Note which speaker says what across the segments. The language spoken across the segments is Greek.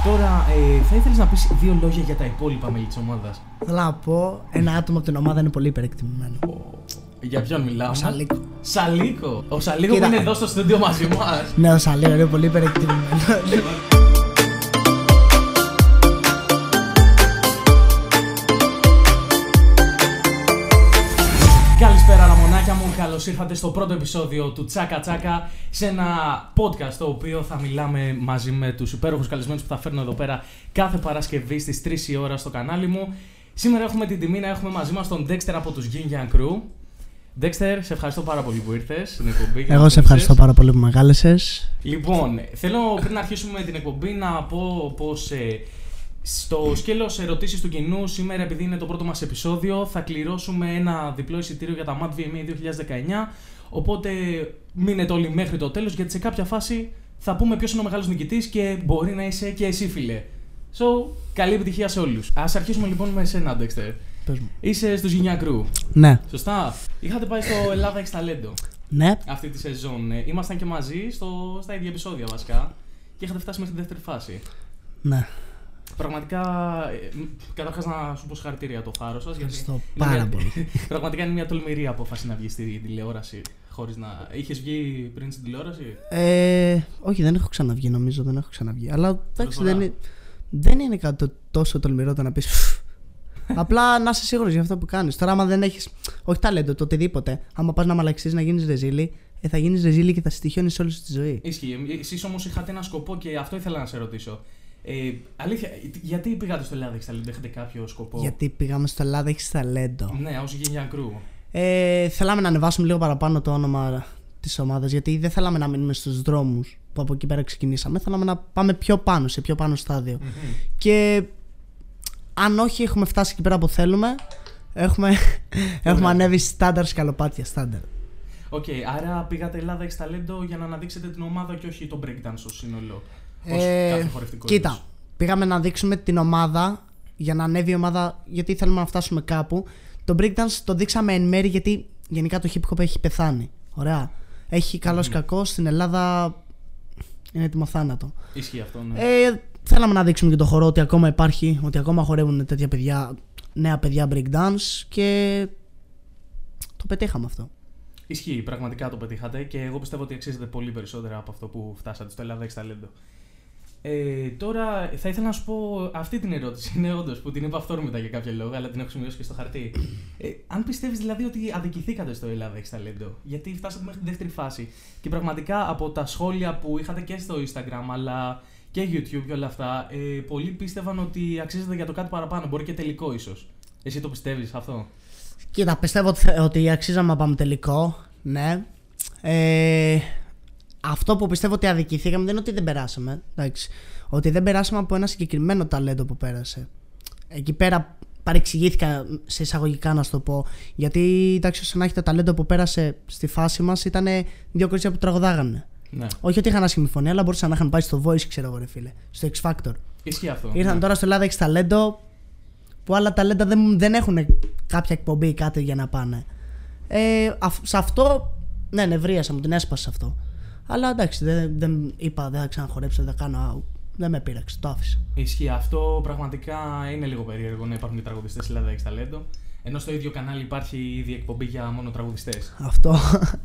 Speaker 1: Τώρα, θα ήθελες να πεις δύο λόγια για τα υπόλοιπα μέλη της ομάδας?
Speaker 2: Θέλω να πω, ένα άτομο από την ομάδα είναι πολύ υπερεκτιμημένο.
Speaker 1: Για ποιον μιλάω?
Speaker 2: Ο Σαλίκο.
Speaker 1: Σαλίκο! Ο Σαλίκο που είναι εδώ στο στούντιο μαζί μας.
Speaker 2: Ναι, ο Σαλίκο είναι πολύ υπερεκτιμημένο.
Speaker 1: Καλησπέρα ραμονάκια μου, καλώς ήρθατε στο πρώτο επεισόδιο του Τσάκα Τσάκα, σε ένα podcast το οποίο θα μιλάμε μαζί με τους υπέροχους καλεσμένους που θα φέρνω εδώ πέρα κάθε Παρασκευή στις 3 η ώρα στο κανάλι μου. Σήμερα έχουμε την τιμή να έχουμε μαζί μας τον Dexter από τους Yin Yang Crew. Dexter, σε ευχαριστώ πάρα πολύ που ήρθες στην εκπομπή.
Speaker 2: Εγώ σε ευχαριστώ πάρα πολύ που με κάλεσες.
Speaker 1: Λοιπόν, θέλω πριν να αρχίσουμε την εκπομπή να πω πως στο σκέλος ερωτήσεις του κοινού, σήμερα επειδή είναι το πρώτο μας επεισόδιο, θα κληρώσουμε ένα διπλό εισιτήριο για τα MAD VMA 2019. Οπότε μείνετε όλοι μέχρι το τέλος, γιατί σε κάποια φάση θα πούμε ποιος είναι ο μεγάλος νικητής και μπορεί να είσαι και εσύ, φίλε. So, καλή επιτυχία σε όλους. Ας αρχίσουμε λοιπόν με εσένα, Dexter.
Speaker 2: Πες μου.
Speaker 1: Είσαι στους Yin Yang Crew.
Speaker 2: Ναι.
Speaker 1: Σωστά. Είχατε πάει στο Ελλάδα X Talento
Speaker 2: Ναι.
Speaker 1: αυτή τη σεζόν. Ήμασταν και μαζί στα ίδια επεισόδια βασικά και είχατε φτάσει μέχρι τη δεύτερη φάση.
Speaker 2: Ναι.
Speaker 1: Πραγματικά, καταρχάς να σου πω συγχαρητήρια για το θάρρος σας.
Speaker 2: Ευχαριστώ πάρα πολύ.
Speaker 1: Πραγματικά είναι μια τολμηρή απόφαση να βγεις στη τηλεόραση χωρίς να. Είχες βγει πριν στην τηλεόραση?
Speaker 2: Όχι, δεν έχω ξαναβγεί, νομίζω. Δεν έχω ξαναβγεί. Αλλά εντάξει, δεν είναι κάτι τόσο τολμηρό το να πεις. Απλά να είσαι σίγουρος για αυτό που κάνεις. Τώρα, άμα δεν έχεις. Όχι ταλέντο, το οτιδήποτε. Άμα πας να μαλαξείς, να γίνεις ρεζίλη, θα γίνεις ρεζίλη και θα στοιχιώνεις όλη τη ζωή.
Speaker 1: Ισχύει. Εσείς όμως είχατε ένα σκοπό και αυτό ήθελα να σε ρωτήσω. Αλήθεια, γιατί πήγατε στο Ελλάδα X Talento, έχετε κάποιο σκοπό?
Speaker 2: Γιατί πήγαμε στο Ελλάδα X Talento.
Speaker 1: Ναι, ως Yin Yang Crew.
Speaker 2: Θέλαμε να ανεβάσουμε λίγο παραπάνω το όνομα της ομάδας, γιατί δεν θέλαμε να μείνουμε στους δρόμους που από εκεί πέρα ξεκινήσαμε. Θέλαμε να πάμε πιο πάνω, σε πιο πάνω στάδιο.
Speaker 1: Mm-hmm.
Speaker 2: Και αν όχι έχουμε φτάσει εκεί πέρα που θέλουμε, έχουμε ανέβει στάνταρ σκαλοπάτια, στάνταρ.
Speaker 1: Οκ, άρα πήγατε Ελλάδα X Talento για να αναδείξετε την ομάδα και όχι το breakdance ως σύνολο. Ως κάθε χορευτικό
Speaker 2: κοίτα,
Speaker 1: είδος.
Speaker 2: πήγαμε να δείξουμε την ομάδα για να ανέβει η ομάδα, γιατί θέλουμε να φτάσουμε κάπου. Το breakdance το δείξαμε εν μέρη γιατί γενικά το hip hop έχει πεθάνει. Ωραία. Έχει καλός κακός, στην Ελλάδα είναι έτοιμο θάνατο.
Speaker 1: Ισχύει αυτό, ναι.
Speaker 2: Θέλαμε να δείξουμε και το χορό ότι ακόμα υπάρχει, ότι ακόμα χορεύουν τέτοια παιδιά, νέα παιδιά breakdance και το πετύχαμε αυτό.
Speaker 1: Ισχύει, πραγματικά το πετύχατε και εγώ πιστεύω ότι αξίζετε πολύ περισσότερα από αυτό που φτάσατε στο Ελλάδα X Talento. Τώρα θα ήθελα να σου πω αυτή την ερώτηση. Είναι όντως που την είπα αυθόρμητα για κάποιο λόγο, αλλά την έχω σημειώσει και στο χαρτί. Αν πιστεύεις δηλαδή ότι αδικηθήκατε στο Ελλάδα X Talento, γιατί φτάσατε μέχρι τη δεύτερη φάση και πραγματικά από τα σχόλια που είχατε και στο Instagram αλλά και YouTube και όλα αυτά, πολλοί πίστευαν ότι αξίζετε για το κάτι παραπάνω, μπορεί και τελικό ίσως. Εσύ το πιστεύεις αυτό?
Speaker 2: Κοίτα, πιστεύω ότι αξίζαμε να πάμε τελικό, ναι. Αυτό που πιστεύω ότι αδικηθήκαμε δεν είναι ότι δεν περάσαμε. Εντάξει. Ότι δεν περάσαμε από ένα συγκεκριμένο ταλέντο που πέρασε. Εκεί πέρα παρεξηγήθηκα σε εισαγωγικά να σου το πω. Γιατί εντάξει, όσο να έχει το ταλέντο που πέρασε στη φάση μας ήταν δύο κορίτσια που τραγουδάγανε.
Speaker 1: Ναι.
Speaker 2: Όχι ότι είχαν άσχημη φωνή, αλλά μπορούσαν να είχαν πάει στο Voice, ξέρω εγώ, ρε φίλε. Στο X Factor.
Speaker 1: Ισχύει αυτό.
Speaker 2: Ήρθαν τώρα στο Ελλάδα X Talento που άλλα ταλέντα δεν έχουν κάποια εκπομπή ή κάτι για να πάνε. Σε αυτό, ναι, νευρίασα, μου την έσπασε αυτό. Αλλά εντάξει, δεν είπα, δεν θα ξαναχορέψω, δεν θα κάνω. Δεν με πείραξε, το άφησα.
Speaker 1: Ισχύει αυτό, πραγματικά είναι λίγο περίεργο να υπάρχουν και τραγουδιστές Ελλάδα X Talento. Ενώ στο ίδιο κανάλι υπάρχει ήδη εκπομπή για μόνο τραγουδιστές.
Speaker 2: Αυτό.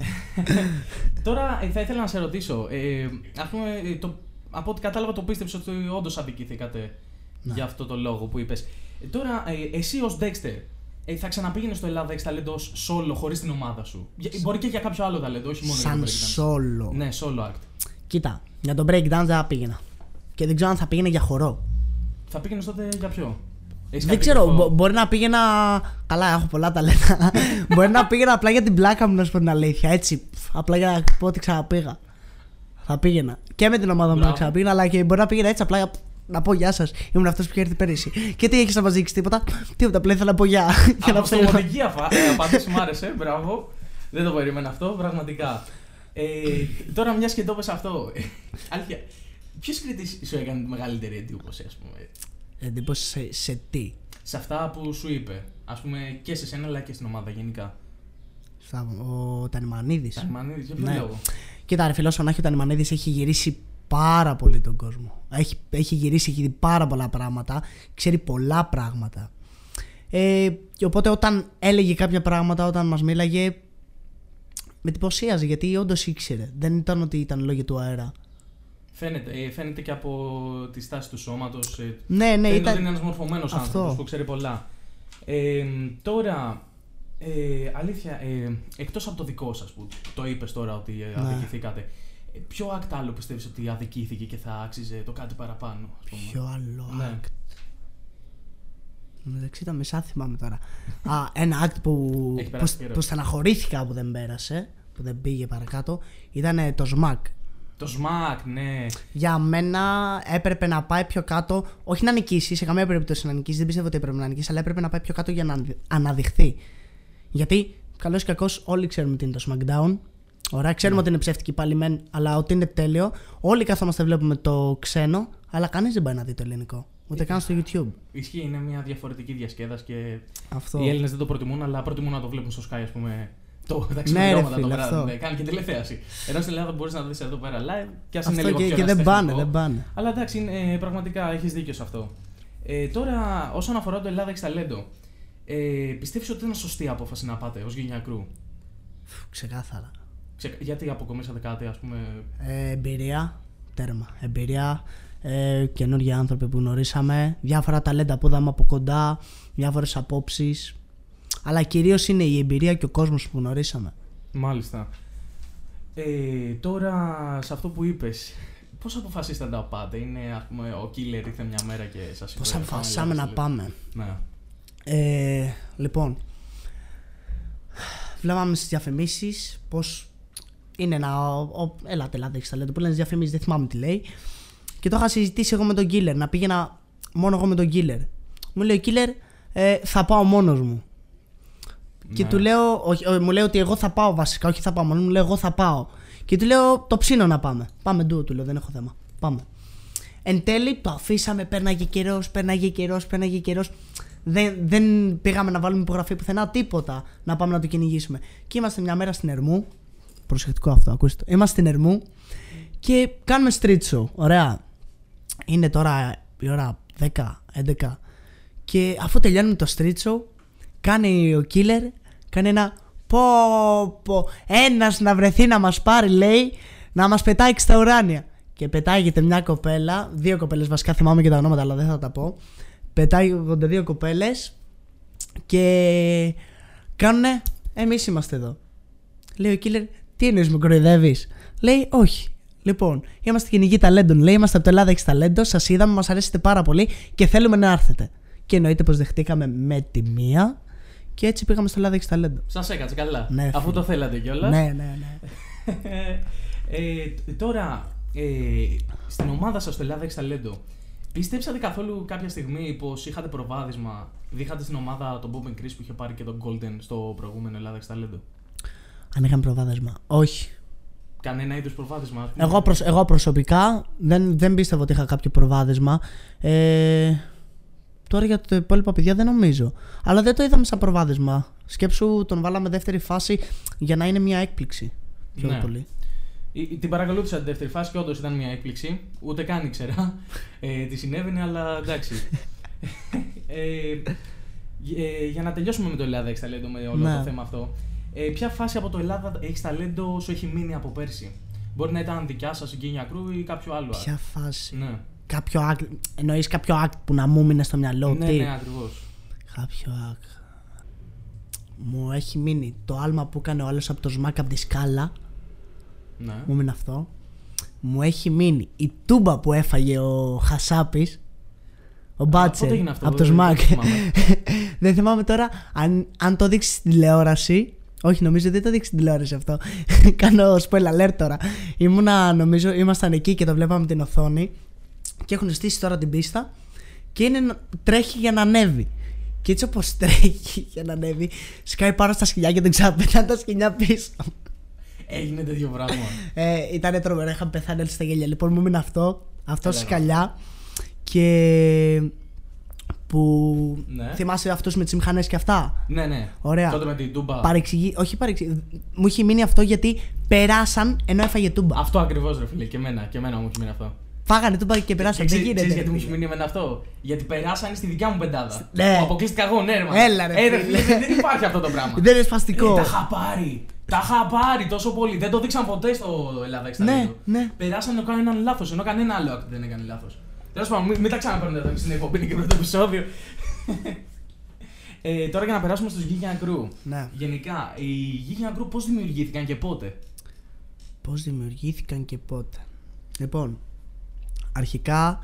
Speaker 1: Τώρα θα ήθελα να σε ρωτήσω. Από ό,τι κατάλαβα, το πίστεψες ότι όντως αδικηθήκατε για αυτό το λόγο που είπες. Τώρα, εσύ ως Dexter, θα ξαναπήγαινες στο Ελλάδα X Talento ως solo χωρίς την ομάδα σου? Μπορεί και για κάποιο άλλο ταλέντο, όχι μόνο
Speaker 2: σαν
Speaker 1: για το breakdance.
Speaker 2: solo.
Speaker 1: Ναι, solo act.
Speaker 2: Κοίτα, για το breakdance δεν θα πήγαινα. Και δεν ξέρω αν θα πήγαινε για χορό.
Speaker 1: Θα πήγαινες τότε για ποιο?
Speaker 2: Δεν ξέρω, μπορεί να πήγαινα. Καλά, έχω πολλά ταλέντα. Μπορεί να πήγαινα απλά για την πλάκα μου, να σου πω την αλήθεια. Έτσι, απλά για να πω ότι ξαναπήγα. Θα πήγαινα. Και με την ομάδα μου να ξαναπήγαινα, αλλά και μπορεί να πήγαινα έτσι απλά να πω γεια σας. Ήμουν αυτός που είχε έρθει πέρυσι. Και τι έχεις να μας δείξεις, τίποτα? Τίποτα, απλά ήθελα να πω γεια.
Speaker 1: Αυτοματική απάντηση, μου άρεσε, μπράβο. Δεν το περίμενα αυτό, πραγματικά. Τώρα, μια και το είπες αυτό. Αλήθεια, ποιος κριτής σου έκανε τη μεγαλύτερη εντύπωση, ας πούμε?
Speaker 2: Εντύπωση σε τι?
Speaker 1: Σε αυτά που σου είπε, ας πούμε, και σε σένα αλλά και στην ομάδα γενικά.
Speaker 2: Ο Τανιμανίδης.
Speaker 1: Τανιμανίδης, για ποιο λόγο?
Speaker 2: Κοίτα, ρε φίλε, όσο να έχει ο Τανιμανίδης έχει γυρίσει πάρα πολύ τον κόσμο. Έχει γυρίσει, έχει δει πάρα πολλά πράγματα, ξέρει πολλά πράγματα. Και οπότε όταν έλεγε κάποια πράγματα, όταν μας μίλαγε, με εντυπωσίαζε, γιατί όντως ήξερε. Δεν ήταν ότι ήταν λόγια του αέρα.
Speaker 1: Φαίνεται και από τη στάση του σώματος.
Speaker 2: Ναι,
Speaker 1: φαίνεται
Speaker 2: ήταν...
Speaker 1: ότι είναι ένας μορφωμένος άνθρωπος που ξέρει πολλά. Τώρα, αλήθεια, εκτός από το δικό σας που το είπες τώρα ότι αδικηθήκατε, ποιο act άλλο πιστεύεις ότι αδικήθηκε και θα άξιζε το κάτι παραπάνω, ας πούμε?
Speaker 2: Ποιο άλλο
Speaker 1: Ναι.
Speaker 2: act? μεταξύ τα μισά θυμάμαι τώρα. Ένα act που στεναχωρήθηκα που δεν πέρασε, που δεν πήγε παρακάτω, ήταν το SMAC.
Speaker 1: Το SMAC, ναι.
Speaker 2: Για μένα έπρεπε να πάει πιο κάτω, όχι να νικήσει, σε καμία περίπτωση να νικήσει, δεν πιστεύω ότι έπρεπε να νικήσει, αλλά έπρεπε να πάει πιο κάτω για να αναδειχθεί. Γιατί, καλώς ή κακώς, όλοι ξέρουμε τι είναι το SmackDown. Ωραία, ξέρουμε ότι είναι ψεύτικη πάλι μεν, αλλά ότι είναι τέλειο. Όλοι καθόμαστε βλέπουμε το ξένο, αλλά κανείς δεν πάει να δει το ελληνικό. Ούτε καν στο YouTube.
Speaker 1: Ισχύει, είναι μια διαφορετική διασκέδαση και
Speaker 2: αυτό.
Speaker 1: Οι Έλληνες δεν το προτιμούν, αλλά προτιμούν να το βλέπουν στο Sky, ας πούμε. Τα
Speaker 2: ξημερώματα
Speaker 1: το βράδυ. Ναι, κάνει και τηλεθέαση. Ενώ στην Ελλάδα μπορείς να το δεις εδώ πέρα live και ας είναι λίγο πιο
Speaker 2: και δεν πάνε.
Speaker 1: Αλλά εντάξει, πραγματικά έχεις δίκιο σε αυτό. Τώρα, όσον αφορά το Ελλάδα Έχεις Ταλέντο, πιστεύεις ότι ήταν σωστή απόφαση να πάτε ως Γυνιά Κρου?
Speaker 2: Ξεκάθαρα.
Speaker 1: Γιατί αποκομίσατε κάτι, ας πούμε?
Speaker 2: Εμπειρία, τέρμα. Εμπειρία, καινούργιοι άνθρωποι που γνωρίσαμε, διάφορα ταλέντα που είδαμε από κοντά, διάφορες απόψεις. Αλλά κυρίως είναι η εμπειρία και ο κόσμος που γνωρίσαμε.
Speaker 1: Μάλιστα. Τώρα, σε αυτό που είπες, πώς αποφασίσατε να πάτε? Είναι, ας πούμε, ο Killer ήρθε μια μέρα και σας είπε?
Speaker 2: Πώς αποφασίσαμε να πάμε?
Speaker 1: Ναι.
Speaker 2: Λοιπόν, βλέπαμε στις διαφημίσεις πως είναι έλατε Ελλάδα Έχεις Ταλέντο, που λένε στις διαφημίσεις, δεν θυμάμαι τι λέει. Και το είχα συζητήσει εγώ με τον Killer, να πήγαινα μόνο εγώ με τον Killer. Μου λέει ο Killer, θα πάω μόνος μου. Ναι. Και του λέω, μου λέει ότι εγώ θα πάω βασικά, όχι θα πάω μόνο, μου λέει εγώ θα πάω. Και του λέω, το ψήνω να πάμε. Πάμε ντουο, του λέω, δεν έχω θέμα. Πάμε. Εν τέλει το αφήσαμε, πέρναγε καιρός. Δεν πήγαμε να βάλουμε υπογραφή πουθενά, τίποτα. Να πάμε να το κυνηγήσουμε. Και είμαστε μια μέρα στην Ερμού. Προσεκτικό αυτό, ακούστε. Είμαστε στην Ερμού και κάνουμε street show. Ωραία. Είναι τώρα η ώρα 10-11. Και αφού τελειώνουμε το street show, κάνει ο Killer, κάνει ένα ένας να βρεθεί να μας πάρει, λέει, να μας πετάξει στα ουράνια. Και πετάγεται μια κοπέλα, δύο κοπέλες βασικά, θυμάμαι και τα ονόματα, αλλά δεν θα τα πω. Πετάγονται δύο κοπέλες και κάνουνε, εμείς είμαστε εδώ. Λέει ο Killer, τι εννοείς, με κοροϊδεύεις? Λέει, όχι. Λοιπόν, είμαστε κυνηγοί ταλέντων, λέει, είμαστε από το Ελλάδα Έχεις Ταλέντο, σας είδαμε, μας αρέσετε πάρα πολύ και θέλουμε να έρθετε. Και εννοείται πως δεχτήκαμε με τη μία και έτσι πήγαμε στο Ελλάδα Έχεις Ταλέντο.
Speaker 1: Σας έκατσε καλά,
Speaker 2: ναι,
Speaker 1: αφού το θέλατε κιόλας.
Speaker 2: Ναι.
Speaker 1: Τώρα, στην ομάδα σας στο Ελλάδα Έχεις Ταλέντο, πιστέψατε καθόλου κάποια στιγμή πως είχατε προβάδισμα, είχατε στην ομάδα τον Bob and Chris που είχε πάρει και τον Golden στο προηγούμενο Ελλάδα Έχεις Ταλέντο?
Speaker 2: Αν είχαμε προβάδισμα? Όχι.
Speaker 1: Κανένα είδους προβάδισμα?
Speaker 2: Εγώ προσωπικά δεν πίστευα ότι είχα κάποιο προβάδισμα. Τώρα για τα υπόλοιπα παιδιά δεν νομίζω. Αλλά δεν το είδαμε σαν προβάδισμα. Σκέψου, τον βάλαμε δεύτερη φάση για να είναι μια έκπληξη. Πιο πολύ.
Speaker 1: Την παρακολούθησα την δεύτερη φάση και όντως ήταν μια έκπληξη. Ούτε καν ήξερα τι συνέβαινε, αλλά εντάξει. Για να τελειώσουμε με το Ελλάδα Έχεις Ταλέντο, με όλο το θέμα αυτό. Ποια φάση από το Ελλάδα Έχεις Ταλέντο σου έχει μείνει από πέρσι? Μπορεί να ήταν δικιά σας η Γκίνια Κρού ή κάποιο άλλο?
Speaker 2: Ποια φάση?
Speaker 1: Ναι.
Speaker 2: Κάποιο act, εννοείς κάποιο act που να μου μείνει στο μυαλό?
Speaker 1: Ναι, ακριβώς.
Speaker 2: Κάποιο act. Μου έχει μείνει το άλμα που έκανε ο άλλος από το SMAC από τη σκάλα.
Speaker 1: Ναι.
Speaker 2: Μου μείνει αυτό. Μου έχει μείνει η τούμπα που έφαγε ο Χασάπης, ο Μπάτσερ, από το SMAC. Δεν θυμάμαι τώρα αν το δείξει στην τηλεόραση. Όχι, νομίζω δεν το δείξει στην τηλεόραση αυτό. Κάνω spoiler alert τώρα. Νομίζω ήμασταν εκεί και το βλέπαμε την οθόνη. Και έχουν στήσει τώρα την πίστα και τρέχει για να ανέβει. Και έτσι όπως τρέχει για να ανέβει, σκάει πάνω στα σκυλιά και δεν ξαναπετάνε τα σκυλιά πίσω.
Speaker 1: Έγινε τέτοιο πράγμα?
Speaker 2: Ήτανε τρομερό, είχαμε πεθάνει όλοι στα γέλια. Λοιπόν, μου μείνει αυτό σκαλιά. Και που θυμάσαι αυτούς με τις μηχανές και αυτά?
Speaker 1: Ναι.
Speaker 2: Ωραία.
Speaker 1: Τότε με την τούμπα.
Speaker 2: Όχι παρεξηγεί. Μου έχει μείνει αυτό γιατί περάσαν ενώ έφαγε τούμπα.
Speaker 1: Αυτό ακριβώς, ρε φίλε, και εμένα μου έχει μείνει αυτό.
Speaker 2: Φάγανε τούμπα και περάσαν. Δεν γίνεται.
Speaker 1: Ξέρεις γιατί μου έχει μείνει εμένα αυτό? Γιατί περάσανε στη δικιά μου πεντάδα.
Speaker 2: Ναι.
Speaker 1: Που αποκλείστηκα εγώ, ναι, ρε.
Speaker 2: Έλα, ρε φίλε.
Speaker 1: Δεν υπάρχει αυτό το πράγμα.
Speaker 2: Δεν είναι σπαστικό.
Speaker 1: Τα είχα πάρει τόσο πολύ. Δεν το δείξαν ποτέ στο Ελλάδα Extra.
Speaker 2: Ναι.
Speaker 1: Περάσανε να κάνουν έναν λάθος, ενώ κανένα άλλο δεν έκανε λάθος. Τέλος πάντων, μην τα ξαναπαίρνετε εδώ στην εκπομπή και πρώτο επεισόδιο. Τώρα για να περάσουμε στους Geek Crew.
Speaker 2: Ναι.
Speaker 1: Γενικά, οι Geek Crew πώς δημιουργήθηκαν και πότε?
Speaker 2: Πώς δημιουργήθηκαν και πότε? Λοιπόν, αρχικά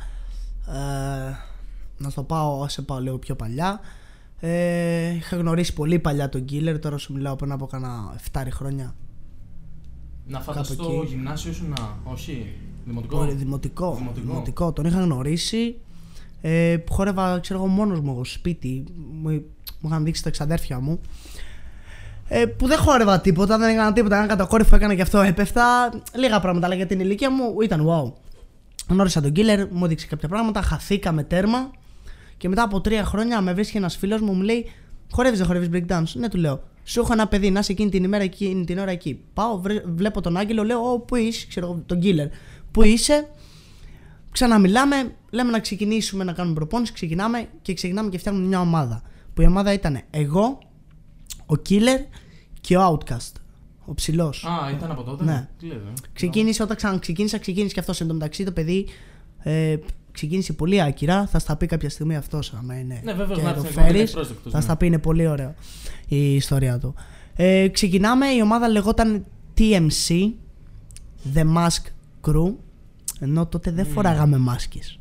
Speaker 2: να το πάω, λίγο πιο παλιά. Είχα γνωρίσει πολύ παλιά τον Killer. Τώρα σου μιλάω πριν από κάνα 7 χρόνια.
Speaker 1: Να φανταστώ γυμνάσιο ήσουν, όχι,
Speaker 2: δημοτικό. Τον είχα γνωρίσει. Χόρευα, ξέρω εγώ, μόνος μου εγώ σπίτι. Μου είχαν δείξει τα εξαδέρφια μου. Που δεν χόρευα τίποτα, δεν έκανα τίποτα. Ένα κατακόρυφο έκανα και αυτό, έπεφτα. Λίγα πράγματα, αλλά για την ηλικία μου ήταν wow. Γνώρισα τον Killer, μου έδειξε κάποια πράγματα, χαθήκαμε τέρμα. Και μετά από 3 χρόνια με βρίσκει ένας φίλος μου, μου λέει: Χορεύεις, δεν χορεύεις breakdance? Ναι, του λέω. Σου έχω ένα παιδί, να είσαι εκείνη την ημέρα, εκείνη την ώρα εκεί. Πάω, βλέπω τον Άγγελο, λέω: πού είσαι? Ξέρω εγώ, τον Killer. Πού είσαι? Ξαναμιλάμε, λέμε να ξεκινήσουμε να κάνουμε προπόνηση. Ξεκινάμε και φτιάχνουμε μια ομάδα. Που η ομάδα ήταν εγώ, ο Killer και ο Outcast. Ο ψηλός.
Speaker 1: Α, ήταν από τότε.
Speaker 2: Ναι. Ξεκίνησε όταν ξεκίνησε και αυτός. Εν τω μεταξύ το παιδί ξεκίνησε πολύ άκυρα. Θα στα πει κάποια στιγμή αυτός. Άμα είναι.
Speaker 1: Ναι, βέβαια,
Speaker 2: να το φέρεις. Θα στα πει, είναι πολύ ωραίο η ιστορία του. Ξεκινάμε, η ομάδα λεγόταν TMC, The Mask Crew. Ενώ τότε δεν φοράγαμε μάσκες.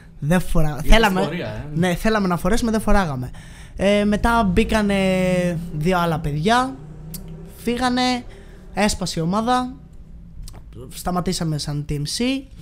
Speaker 2: Θέλαμε να φορέσουμε, δεν φοράγαμε. Μετά μπήκανε 2 άλλα παιδιά. Φύγανε, έσπασε η ομάδα. Σταματήσαμε σαν TMC.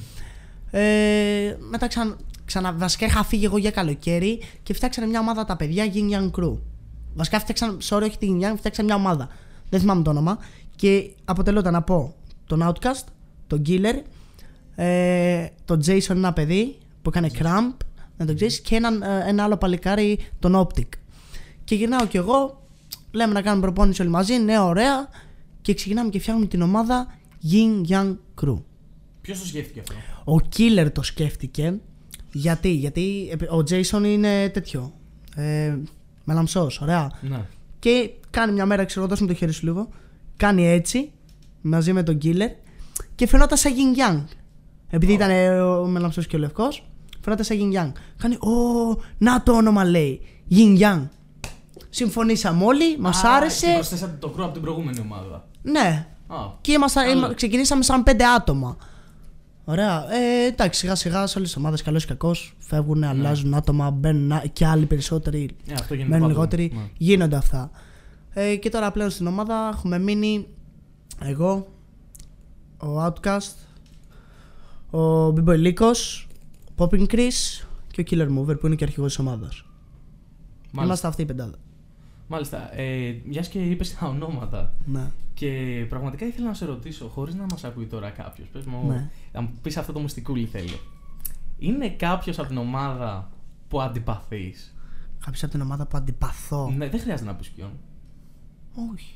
Speaker 2: Μετά βασικά είχα φύγει εγώ για καλοκαίρι και φτιάξανε μια ομάδα τα παιδιά Yin Yang Crew. Βασικά όχι την Yin Yang, φτιάξανε μια ομάδα. Δεν θυμάμαι το όνομα. Και αποτελόταν από τον Outcast, τον Killer, τον Jason, ένα παιδί που έκανε Cramp, να τον ξέρεις, και ένα άλλο παλικάρι, τον Optic. Και γυρνάω κι εγώ, λέμε να κάνουμε προπόνηση όλοι μαζί, ναι, ωραία, και ξεκινάμε και φτιάχνουμε την ομάδα Yin Yang Crew.
Speaker 1: Ποιος το σκέφτηκε αυτό?
Speaker 2: Ο Killer το σκέφτηκε. Γιατί ο Jason είναι τέτοιο. Μελαμψός, ωραία.
Speaker 1: Ναι.
Speaker 2: Και κάνει μια μέρα, ξέρω, δώσ' μου το χέρι σου λίγο. Κάνει έτσι, μαζί με τον Killer, και φαινόταν σαν Yin Yang. Επειδή ήταν ο μελαμψός και ο λευκός, φαινόταν σαν Yin Yang. Κάνει, να το όνομα, λέει. Yin Yang. Συμφωνήσαμε όλοι, μας άρεσε.
Speaker 1: Και προσθέσατε το crew από την προηγούμενη ομάδα.
Speaker 2: Ναι. Και ξεκινήσαμε σαν 5 άτομα. Ωραία. Εντάξει, σιγά σιγά σε όλες τις ομάδες, καλός ή κακός, φεύγουν, αλλάζουν άτομα, μπαίνουν και άλλοι περισσότεροι, μένουν λιγότεροι. Ναι. Γίνονται αυτά. Και τώρα πλέον στην ομάδα έχουμε μείνει εγώ, ο Outcast, ο B-Boy Λύκος, ο Popping Chris και ο Killer Mover που είναι και αρχηγός της ομάδας. Είμαστε αυτή η πεντάδα.
Speaker 1: Μάλιστα. Μιας και είπες τα ονόματα.
Speaker 2: Ναι.
Speaker 1: Και πραγματικά ήθελα να σε ρωτήσω, χωρίς να μας ακούει τώρα κάποιος, πες μου,
Speaker 2: ναι,
Speaker 1: να μου πεις αυτό το μυστικούλι θέλω. Είναι κάποιος από την ομάδα που αντιπαθείς?
Speaker 2: Κάποιος από την ομάδα που αντιπαθώ?
Speaker 1: Ναι, δεν χρειάζεται να πεις ποιον.
Speaker 2: Όχι.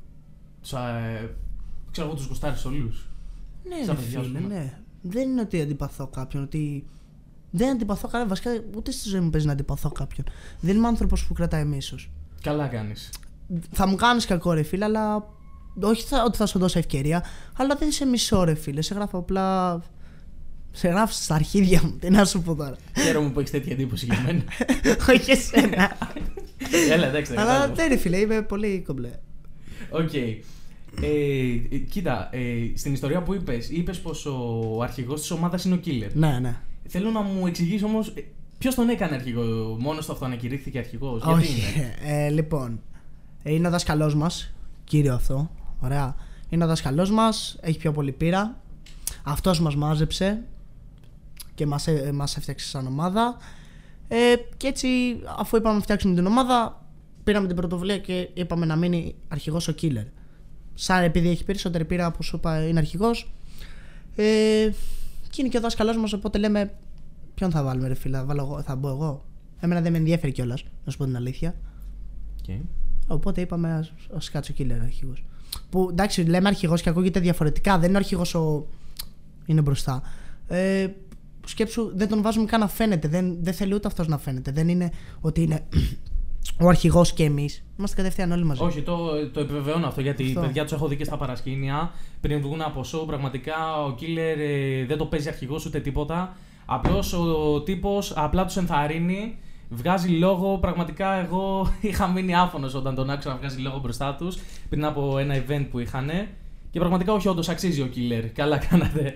Speaker 1: Ξέρω εγώ, τους γουστάρεις όλους?
Speaker 2: Ναι, φίλε, ναι. Δεν είναι ότι αντιπαθώ κάποιον, ότι δεν αντιπαθώ κανένα. Βασικά, ούτε στη ζωή μου παίζει να αντιπαθώ κάποιον. Δεν είμαι άνθρωπος που κρατάει μίσος.
Speaker 1: Καλά κάνεις.
Speaker 2: Θα μου κάνεις κακό, ρε φίλε, αλλά όχι ότι θα σου δώσω ευκαιρία, αλλά δεν σε μισώ, ρε φίλε. Σε γράφω απλά. Σε γράφω στα αρχίδια μου. Τι να σου πω τώρα.
Speaker 1: Χαίρομαι που έχεις τέτοια εντύπωση για μένα.
Speaker 2: Όχι εσένα.
Speaker 1: Έλα, εντάξει.
Speaker 2: Αλλά δεν, ρε φίλε, είμαι πολύ κομπλέ.
Speaker 1: Οκ. Κοίτα, στην ιστορία που είπες πως ο αρχηγός της ομάδας είναι ο Killer.
Speaker 2: Ναι, ναι.
Speaker 1: Θέλω να μου εξηγήσεις όμως ποιος τον έκανε αρχηγό, μόνος του αυτοανακηρύχθηκε αρχηγός?
Speaker 2: Όχι. Λοιπόν, είναι ο δάσκαλός μας, κύριο αυτό. Ωραία. Είναι ο δάσκαλός μας, έχει πιο πολύ πείρα. Αυτός μας μάζεψε και μας έφτιαξε σαν ομάδα. Και έτσι, αφού είπαμε να φτιάξουμε την ομάδα, πήραμε την πρωτοβουλία και είπαμε να μείνει αρχηγός ο Killer. Σαν επειδή έχει περισσότερη πείρα, όπως σου είπα, είναι αρχηγός. Και είναι και ο δάσκαλός μας, οπότε λέμε ποιον θα βάλουμε, ρε φίλα, θα μπω εγώ. Εμένα δεν με ενδιαφέρει κιόλας, να σου πω την αλήθεια.
Speaker 1: Okay.
Speaker 2: Οπότε είπαμε ας κάτσει ο Killer αρχηγός. Που εντάξει, λέμε αρχηγός και ακούγεται διαφορετικά. Δεν είναι ο αρχηγός είναι μπροστά. Σκέψου, δεν τον βάζουμε καν να φαίνεται. Δεν θέλει ούτε αυτός να φαίνεται. Δεν είναι ότι είναι ο αρχηγός και εμείς. Είμαστε κατευθείαν όλοι μαζί.
Speaker 1: Όχι, το επιβεβαιώνω αυτό, γιατί παιδιά τους έχω δει και στα παρασκήνια. Πριν βγουν από show, πραγματικά ο Killer δεν το παίζει αρχηγός ούτε τίποτα. Απλώς ο τύπος απλά τους ενθαρρύνει, βγάζει λόγο. Πραγματικά εγώ είχα μείνει άφωνος όταν τον άκουσα να βγάζει λόγο μπροστά τους πριν από ένα event που είχαν. Και πραγματικά όχι, όντως αξίζει ο Killer. Καλά κάνατε.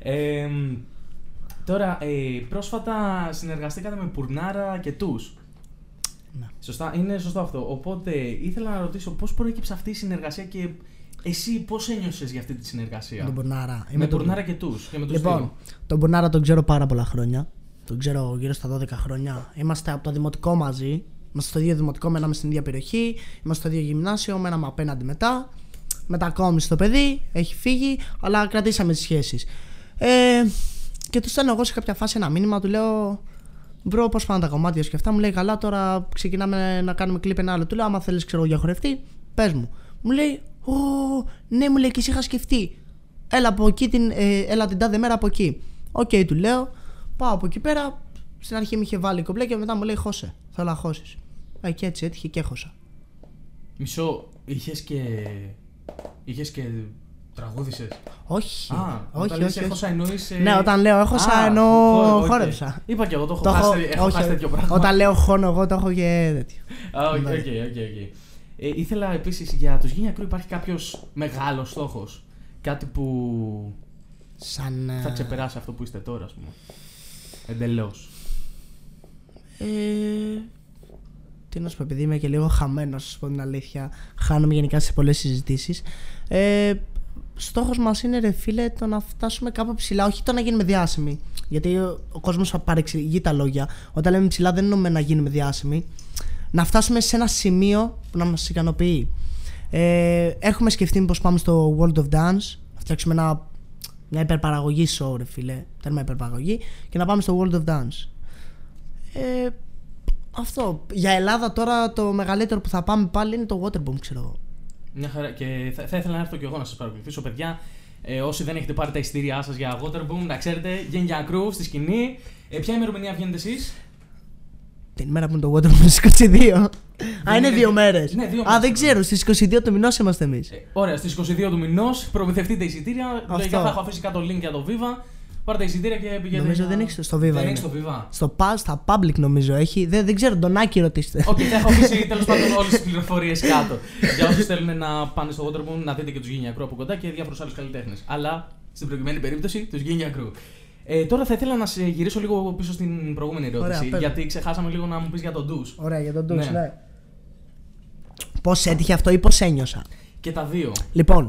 Speaker 1: Τώρα, πρόσφατα συνεργαστήκατε με Πουρνάρα και τους.
Speaker 2: Ναι.
Speaker 1: Σωστά, είναι σωστό αυτό. Οπότε ήθελα να ρωτήσω πώς προέκυψε αυτή η συνεργασία και εσύ πώς ένιωσες για αυτή τη συνεργασία.
Speaker 2: Με τον Πουρνάρα.
Speaker 1: Με Πουρνάρα και τους. Και με τους
Speaker 2: λοιπόν,
Speaker 1: δύο.
Speaker 2: τον Πουρνάρα τον ξέρω πάρα πολλά χρόνια. Τον ξέρω γύρω στα 12 χρόνια. Είμαστε από το δημοτικό μαζί. Είμαστε στο ίδιο δημοτικό, μέναμε στην ίδια περιοχή. Είμαστε στο ίδιο γυμνάσιο, μέναμε απέναντι μετά. Μετακόμισε το παιδί, έχει φύγει, αλλά κρατήσαμε τις σχέσεις. Και του στέλνω εγώ σε κάποια φάση ένα μήνυμα, του λέω: Μπρο, πώς πάνε τα κομμάτια σου και αυτά. Μου λέει: Καλά, τώρα ξεκινάμε να κάνουμε κλιπ ένα άλλο. Του λέω: Άμα θέλεις, ξέρω για χορευτή, πες μου. Μου λέει: Ναι, μου λέει, και εσύ είχα σκεφτεί. Έλα από εκεί, έλα την τάδε μέρα από εκεί. Οκ, του λέω: Πάω από εκεί πέρα. Στην αρχή με είχε βάλει κομπλέ και μετά μου λέει: Χώσε. Θέλω να χώσεις. Και έτσι έτυχε και έχωσα.
Speaker 1: Μισό, είχες και τραγούδισες.
Speaker 2: Όχι.
Speaker 1: Όταν λες έχωσα εννοείς.
Speaker 2: Ναι, όταν λέω έχωσα εννοώ χόρεψα.
Speaker 1: Είπα και εγώ το έχω χάσει τέτοιο πράγμα.
Speaker 2: Όταν λέω χώνω εγώ το έχω και τέτοιο.
Speaker 1: Οκ. Ήθελα επίσης, για τους Γένια Κρού υπάρχει κάποιος μεγάλος στόχος? Κάτι που θα ξεπεράσει αυτό που είστε τώρα, ας πούμε? Εντελώς.
Speaker 2: Τι να σου πω, επειδή είμαι και λίγο χαμένος, να σου πω την αλήθεια. Χάνομαι γενικά σε πολλές συζητήσεις. Στόχος μας είναι, ρε φίλε, το να φτάσουμε κάπου ψηλά. Όχι το να γίνουμε διάσημοι. Γιατί ο κόσμος θα παρεξηγεί τα λόγια. Όταν λέμε ψηλά, δεν εννοούμε να γίνουμε διάσημοι. Να φτάσουμε σε ένα σημείο που να μας ικανοποιεί. Έχουμε σκεφτεί πως πάμε στο World of Dance. Να φτιάξουμε μια υπερπαραγωγή show, ρε φίλε. Τέρμα υπερπαραγωγή. Και να πάμε στο World of Dance. Αυτό. Για Ελλάδα τώρα το μεγαλύτερο που θα πάμε πάλι είναι το Waterboom, ξέρω εγώ.
Speaker 1: Μια χαρά. Και θα ήθελα να έρθω και εγώ να σας παρακολουθήσω, παιδιά. Όσοι δεν έχετε πάρει τα εισιτήριά σας για Waterboom, να ξέρετε, Γένια Κρού στη σκηνή. Ποια ημερομηνία βγαίνετε εσείς?
Speaker 2: Την ημέρα που είναι το Waterboom στις 22. Είναι 2 μέρες.
Speaker 1: Ναι, 2 μέρες.
Speaker 2: Δεν ξέρω, στις 22 του μηνός είμαστε εμείς.
Speaker 1: Ωραία, στις 22 του μηνός προμηθευτείτε εισιτήρια. Λογικά θα έχω αφήσει κάτω link για το Viva. Πάρτε εισιτήρια και πηγαίνετε.
Speaker 2: Νομίζω δεν έχει στο Viva.
Speaker 1: Δεν έχει στο Viva.
Speaker 2: Στα public νομίζω έχει. Δεν ξέρω, τον Άκη ρωτήστε.
Speaker 1: Θα έχω αφήσει τέλος πάντων όλες τις πληροφορίες κάτω. Για όσους θέλουν να πάνε στο Waterboom να δείτε και τους Γένια Κρού από κοντά και διάφορους άλλους καλλιτέχνες. Αλλά στην προκειμένη περίπτωση τους Γένια Κρού. Τώρα θα ήθελα να σε γυρίσω λίγο πίσω στην προηγούμενη ερώτηση.
Speaker 2: Ωραία,
Speaker 1: γιατί ξεχάσαμε λίγο να μου πεις για τον ντους.
Speaker 2: Ωραία, για τον ντους, ναι. Πώς έτυχε αυτό ή πώς ένιωσα?
Speaker 1: Και τα δύο.
Speaker 2: Λοιπόν,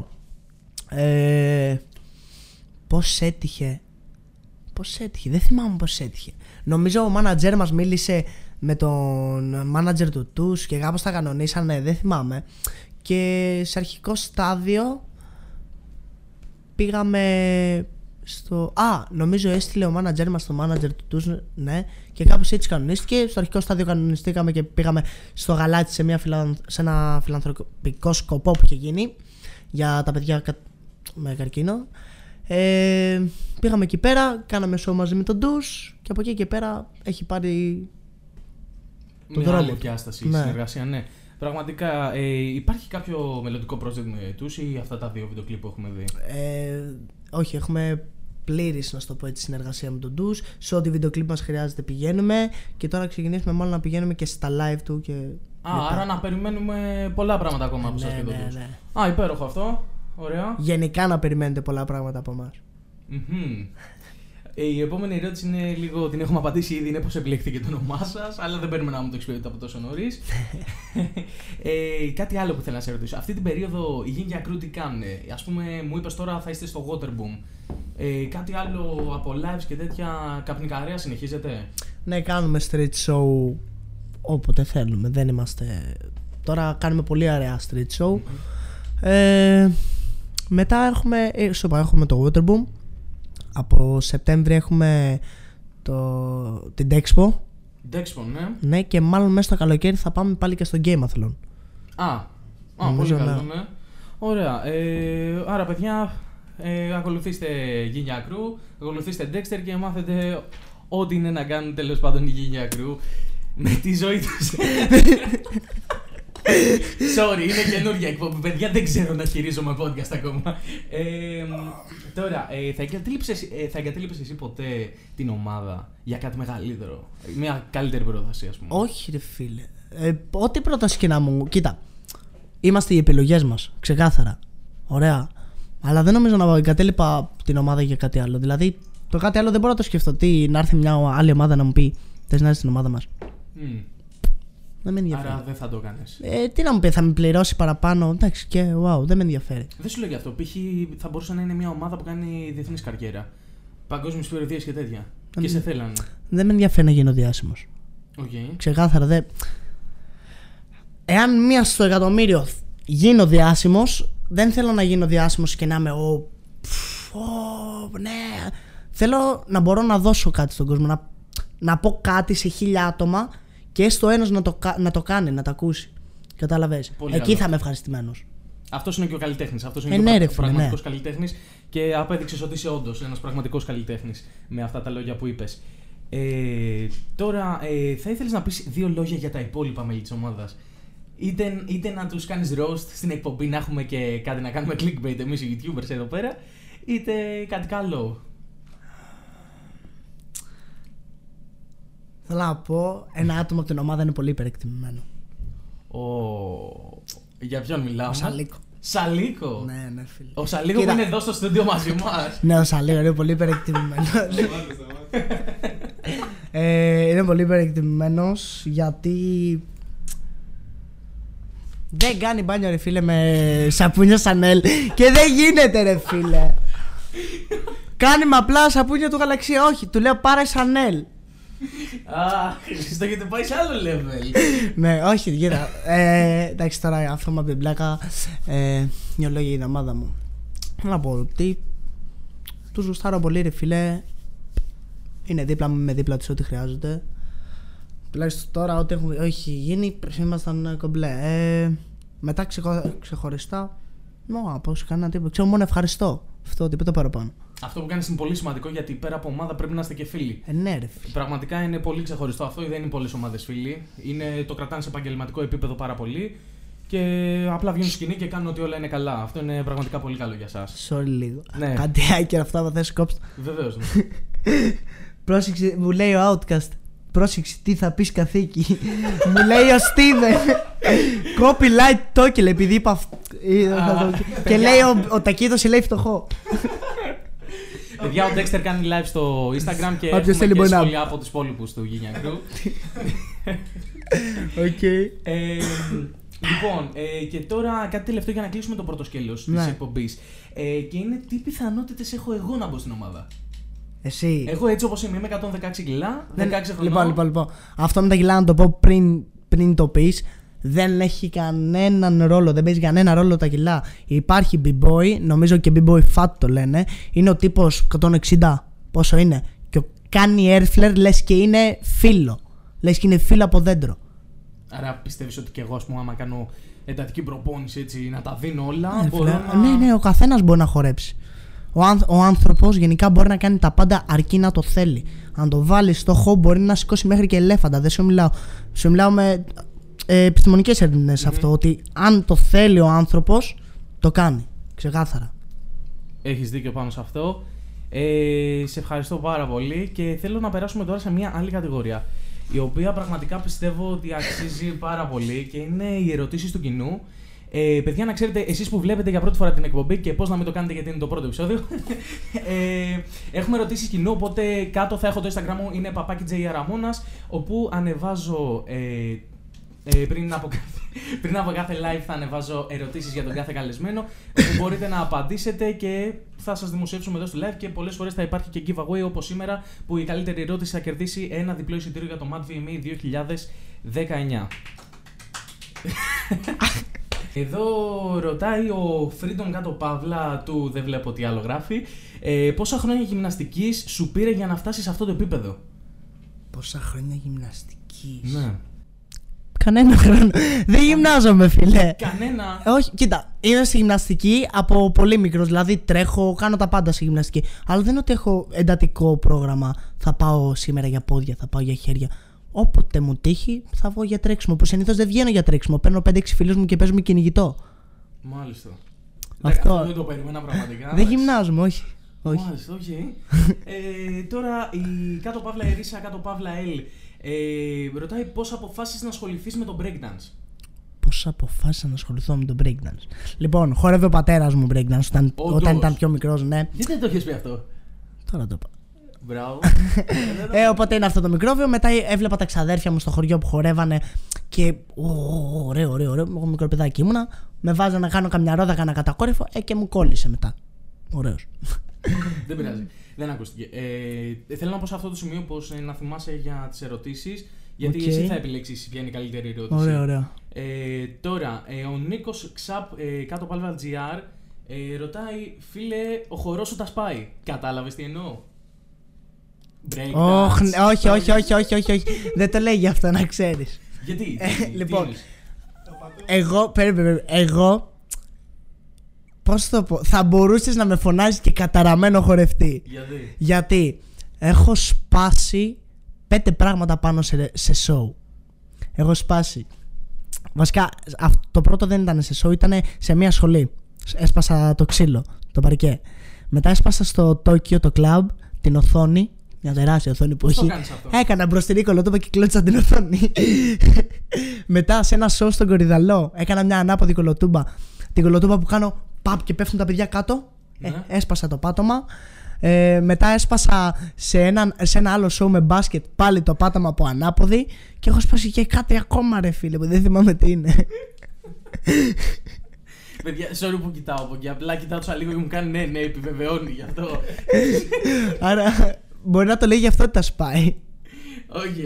Speaker 2: πώς έτυχε? Δεν θυμάμαι πώς έτυχε. Νομίζω ο μάνατζερ μας μίλησε με τον μάνατζερ του τους και κάπως τα κανονίσανε, δεν θυμάμαι. Και σε αρχικό στάδιο πήγαμε στο... νομίζω έστειλε ο μάνατζερ μας στο μάνατζερ του τους, ναι. Και κάπως έτσι κανονίστηκε. Στο αρχικό στάδιο κανονιστήκαμε και πήγαμε στο Γαλάτσι σε ένα φιλανθρωπικό σκοπό που είχε γίνει για τα παιδιά με καρκίνο. Πήγαμε εκεί πέρα, κάναμε show μαζί με τον ντους και από εκεί και πέρα έχει πάρει τον δρόμο.
Speaker 1: Μεγάλη διάσταση,
Speaker 2: ναι.
Speaker 1: Συνεργασία, ναι. Πραγματικά, υπάρχει κάποιο μελλοντικό project με τους ή αυτά τα δύο βίντεο κλιπ που έχουμε δει?
Speaker 2: Όχι, έχουμε πλήρης, να σου το πω έτσι, συνεργασία με τον ντους. Σε ό,τι βίντεο κλιπ μας χρειάζεται πηγαίνουμε και τώρα ξεκινήσουμε μάλλον να πηγαίνουμε και στα live του και...
Speaker 1: άρα να περιμένουμε πολλά πράγματα ακόμα από σας και τον ντους.
Speaker 2: Ναι.
Speaker 1: Υπέροχο αυτό. Ωραία.
Speaker 2: Γενικά να περιμένετε πολλά πράγματα από εμάς.
Speaker 1: Η επόμενη ερώτηση είναι λίγο, την έχουμε απαντήσει ήδη, είναι πώς επιλέχθηκε το όνομά σας, αλλά δεν παίρνουμε να μου το εξυπηρετείτε από τόσο νωρίς. Κάτι άλλο που θέλω να σε ρωτήσω. Αυτή την περίοδο οι Γένια Κρού τι κάνουν? Ας πούμε, μου είπες τώρα θα είστε στο Waterboom. Κάτι άλλο από lives και τέτοια καπνικαρέα συνεχίζετε?
Speaker 2: Ναι, κάνουμε street show όποτε θέλουμε. Δεν είμαστε... Τώρα κάνουμε πολύ ωραία street show. Μετά έχουμε το Waterboom. Από Σεπτέμβρη έχουμε την Dexpo.
Speaker 1: Dexpo, ναι.
Speaker 2: Ναι, και μάλλον μέσα στο καλοκαίρι θα πάμε πάλι και στο Gameathlon.
Speaker 1: Πολύ καλό, ναι. Ωραία. Άρα, παιδιά, ακολουθήστε Γίνια Κρού, ακολουθήστε Dexter και μάθετε ό,τι είναι να κάνουν τέλος πάντων οι Γίνια Κρού με τη ζωή τους. Sorry, είναι καινούργια εκπομπή. Παιδιά, δεν ξέρω να χειρίζομαι podcast ακόμα. Τώρα, θα εγκατέλειψες εσύ ποτέ την ομάδα για κάτι μεγαλύτερο? Μια καλύτερη πρόταση, ας πούμε?
Speaker 2: Όχι, ρε φίλε. Ό,τι πρόταση και να μου. Κοίτα. Είμαστε οι επιλογές μας. Ξεκάθαρα. Ωραία. Αλλά δεν νομίζω να εγκατέλειπα την ομάδα για κάτι άλλο. Δηλαδή, το κάτι άλλο δεν μπορώ να το σκεφτώ. Τι, να έρθει μια άλλη ομάδα να μου πει θες να έρθεις στην ομάδα μας? Δεν με ενδιαφέρει.
Speaker 1: Άρα δεν θα το κάνεις?
Speaker 2: Τι να μου πει, θα με πληρώσει παραπάνω? Εντάξει, και wow, δεν με ενδιαφέρει.
Speaker 1: Δεν σου λέω γι' αυτό. Π.χ. θα μπορούσε να είναι μια ομάδα που κάνει διεθνής καριέρα. Παγκόσμιες περιοδίες και τέτοια. Και σε θέλανε.
Speaker 2: Δεν με ενδιαφέρει να γίνω διάσημος.
Speaker 1: Okay.
Speaker 2: Ξεκάθαρα δεν. Εάν μία στο εκατομμύριο γίνω διάσημος, δεν θέλω να γίνω διάσημος και να είμαι ναι. Θέλω να μπορώ να δώσω κάτι στον κόσμο. Να πω κάτι σε 1000 άτομα και έστω ένας να το κάνει, να το ακούσει. Κατάλαβες? Εκεί θα είμαι ευχαριστημένος.
Speaker 1: Αυτός είναι και ο καλλιτέχνης. Αυτός είναι ο πραγματικός καλλιτέχνης και απέδειξες ότι είσαι όντως ένας πραγματικός καλλιτέχνης με αυτά τα λόγια που είπες. Τώρα, θα ήθελες να πεις 2 λόγια για τα υπόλοιπα μέλη της ομάδας? Είτε να τους κάνεις roast στην εκπομπή, να έχουμε και κάτι να κάνουμε clickbait εμείς οι YouTubers εδώ πέρα, είτε κάτι καλό.
Speaker 2: Θέλω να πω, ένα άτομο από την ομάδα είναι πολύ υπερεκτιμημένο.
Speaker 1: Για ποιον μιλάω?
Speaker 2: Ο Σαλίκο.
Speaker 1: Σαλίκο.
Speaker 2: Ναι, φίλε.
Speaker 1: Ο Σαλίκο που είναι εδώ στο στούντιο μαζί μας.
Speaker 2: Ναι, ο Σαλίκο είναι πολύ υπερεκτιμημένος. Είναι πολύ υπερεκτιμημένος γιατί δεν κάνει μπάνιο, ρε φίλε, με σαπούνια Σανέλ. Και δεν γίνεται, ρε φίλε. Κάνει με απλά σαπούνια του Γαλαξία. Όχι, του λέω πάρε Σανέλ.
Speaker 1: Χριστό, γιατί πάει σε άλλο level.
Speaker 2: Ναι, όχι, γύρω. Εντάξει, τώρα αυτό με την πλάκα. Μια λόγια για την ομάδα μου. Να πω ότι τους γουστάρω πολύ, ρε φίλε. Είναι δίπλα μου, με δίπλα τους ό,τι χρειάζονται. Τουλάχιστον τώρα, ό,τι έχει γίνει, ήμασταν κομπλέ. Μετά ξεχωριστά. Πώς κανένα τίποτα. Ξέρω μόνο ευχαριστώ. Αυτό, τίποτα παραπάνω.
Speaker 1: Αυτό που κάνεις είναι πολύ σημαντικό, γιατί πέρα από ομάδα πρέπει να είστε και φίλοι.
Speaker 2: Ναι, ρε φίλοι.
Speaker 1: Πραγματικά είναι πολύ ξεχωριστό αυτό, δεν είναι πολλές ομάδες φίλοι. Το κρατάνε σε επαγγελματικό επίπεδο πάρα πολύ και απλά βγαίνουν σκηνή και κάνουν ότι όλα είναι καλά. Αυτό είναι πραγματικά πολύ καλό για σας.
Speaker 2: Sorry λίγο.
Speaker 1: Ναι.
Speaker 2: Κάτι άκυρα αυτά που θες κόψει.
Speaker 1: Βεβαίως. Ναι.
Speaker 2: Πρόσεξε, μου λέει ο Outcast. Πρόσεξε τι θα πεις καθήκη. Μου λέει ο Steven. Copyright το λέει επειδή είπα. Και λέει ο Τακίδος λέει φτωχό.
Speaker 1: Παιδιά, ο Dexter κάνει live στο Instagram και έχουμε και σχόλια από τους υπόλοιπους του Γίνια Κρού. Λοιπόν, και τώρα κάτι τελευταίο για να κλείσουμε το πρώτο σκέλος της εκπομπής. Και είναι τι πιθανότητες έχω εγώ να μπω στην ομάδα?
Speaker 2: Εσύ.
Speaker 1: Εγώ έτσι όπως είμαι 116 κιλά, 16 χρονών.
Speaker 2: Λοιπόν. Αυτό με τα κιλά να το πω πριν το πεις. Δεν έχει κανέναν ρόλο, δεν παίζει κανένα ρόλο τα κιλά. Υπάρχει B-boy, νομίζω και B-boy fat το λένε. Είναι ο τύπος 160, πόσο είναι. Και κάνει airflare, λες και είναι φύλλο. Λες και είναι φύλλο από δέντρο.
Speaker 1: Άρα πιστεύεις ότι και εγώ, ας πούμε, άμα κάνω εντατική προπόνηση, έτσι, να τα δίνω όλα,
Speaker 2: Ναι, ο καθένας μπορεί να χορέψει. Ο άνθρωπος γενικά μπορεί να κάνει τα πάντα αρκεί να το θέλει. Αν το βάλει στόχο, μπορεί να σηκώσει μέχρι και ελέφαντα. Δεν σου μιλάω. Σου μιλάω με επιστημονικές έρευνες αυτό. Ότι αν το θέλει ο άνθρωπος, το κάνει. Ξεκάθαρα.
Speaker 1: Έχεις δίκιο πάνω σε αυτό. Σε ευχαριστώ πάρα πολύ και θέλω να περάσουμε τώρα σε μια άλλη κατηγορία, η οποία πραγματικά πιστεύω ότι αξίζει πάρα πολύ και είναι οι ερωτήσεις του κοινού. Παιδιά, να ξέρετε, εσείς που βλέπετε για πρώτη φορά την εκπομπή και πώς να μην το κάνετε γιατί είναι το πρώτο επεισόδιο, έχουμε ερωτήσεις κοινού, οπότε κάτω θα έχω το Instagram μου, είναι papaki.jramonas, όπου ανεβάζω πριν από κάθε live θα ανεβάζω ερωτήσεις για τον κάθε καλεσμένο που μπορείτε να απαντήσετε και θα σας δημοσιεύσουμε εδώ στο live και πολλές φορές θα υπάρχει και giveaway, όπως σήμερα που η καλύτερη ερώτηση θα κερδίσει ένα διπλό εισιτήριο για το Mad VMA 2019. Εδώ ρωτάει ο Freedom κάτω Παύλα του δεν βλέπω τι άλλο γράφει. Πόσα χρόνια γυμναστικής σου πήρε για να φτάσεις σε αυτό το επίπεδο?
Speaker 2: Πόσα χρόνια γυμναστικής?
Speaker 1: Ναι.
Speaker 2: Κανένα χρόνο. Δεν γυμνάζομαι, φίλε.
Speaker 1: Κανένα.
Speaker 2: Όχι, κοίτα, είμαι στη γυμναστική από πολύ μικρό. Δηλαδή τρέχω, κάνω τα πάντα στη γυμναστική. Αλλά δεν είναι ότι έχω εντατικό πρόγραμμα. Θα πάω σήμερα για πόδια, θα πάω για χέρια. Όποτε μου τύχει, θα βγω για τρέξιμο. Που συνήθως δεν βγαίνω για τρέξιμο. Παίρνω 5-6 φίλους μου και παίζουμε κυνηγητό.
Speaker 1: Μάλιστα.
Speaker 2: Αυτό
Speaker 1: δεν το περίμενα πραγματικά.
Speaker 2: Δεν γυμνάζομαι, όχι.
Speaker 1: Μάλιστα, οκ. Τώρα η κάτω παύλα Ερίσα, κάτω παύλα L ρωτάει πώς αποφάσισες να ασχοληθείς με το breakdance.
Speaker 2: Πώς αποφάσισα να ασχοληθώ με το breakdance. Λοιπόν, χόρευε ο πατέρας μου breakdance όταν ήταν πιο μικρός, ναι.
Speaker 1: Γιατί δεν το έχεις πει αυτό?
Speaker 2: Τώρα το είπα.
Speaker 1: Μπράβο.
Speaker 2: Οπότε είναι αυτό το μικρόβιο. Μετά έβλεπα τα ξαδέρφια μου στο χωριό που χορεύανε και. Ωραίο. Εγώ μικρό παιδάκι ήμουνα. Με βάζανε να κάνω καμιά ρόδα, κάνα κατακόρυφο και μου κόλλησε μετά. Ωραίος.
Speaker 1: Δεν πειράζει. Δεν ακούστηκε. Θέλω να πω σε αυτό το σημείο πως να θυμάσαι για τις ερωτήσεις. Γιατί εσύ θα επιλέξεις ποια είναι η καλύτερη ερώτηση.
Speaker 2: Ωραία.
Speaker 1: Τώρα, ο Νίκος Ξαπ, κάτω πάλβα GR, ρωτάει, φίλε, ο χορός σου τα σπάει. Κατάλαβες τι εννοώ?
Speaker 2: Όχι. Δεν το λέει αυτό, να ξέρεις.
Speaker 1: Γιατί?
Speaker 2: Λοιπόν, εγώ. Πώς το πω, θα μπορούσες να με φωνάζεις και καταραμένο χορευτή. Γιατί έχω σπάσει 5 πράγματα πάνω σε show. Έχω σπάσει. Βασικά, το πρώτο δεν ήταν σε show, ήταν σε μια σχολή. Έσπασα το ξύλο, το παρκέ. Μετά έσπασα στο Τόκιο το κλαμπ, την οθόνη. Μια τεράστια οθόνη που έχει. Έκανα μπροστινή κολοτούμπα και κλώτσα την οθόνη. Μετά σε ένα show στον Κορυδαλό έκανα μια ανάποδη κολοτούμπα. Την κολοτούμπα που κάνω παπ και πέφτουν τα παιδιά κάτω. Έσπασα το πάτωμα. Μετά έσπασα σε ένα άλλο show με μπάσκετ πάλι το πάτωμα από ανάποδη. Και έχω σπάσει και κάτι ακόμα, ρε φίλε, που δεν θυμάμαι τι είναι.
Speaker 1: Παιδιά, sorry που κοιτάω από εκεί. Απλά κοιτάω τους λίγο και μου κάνει ναι, επιβεβαιώνει γι' αυτό.
Speaker 2: Άρα μπορεί να το λέει γι' αυτό ότι τα σπάει.
Speaker 1: Όχι.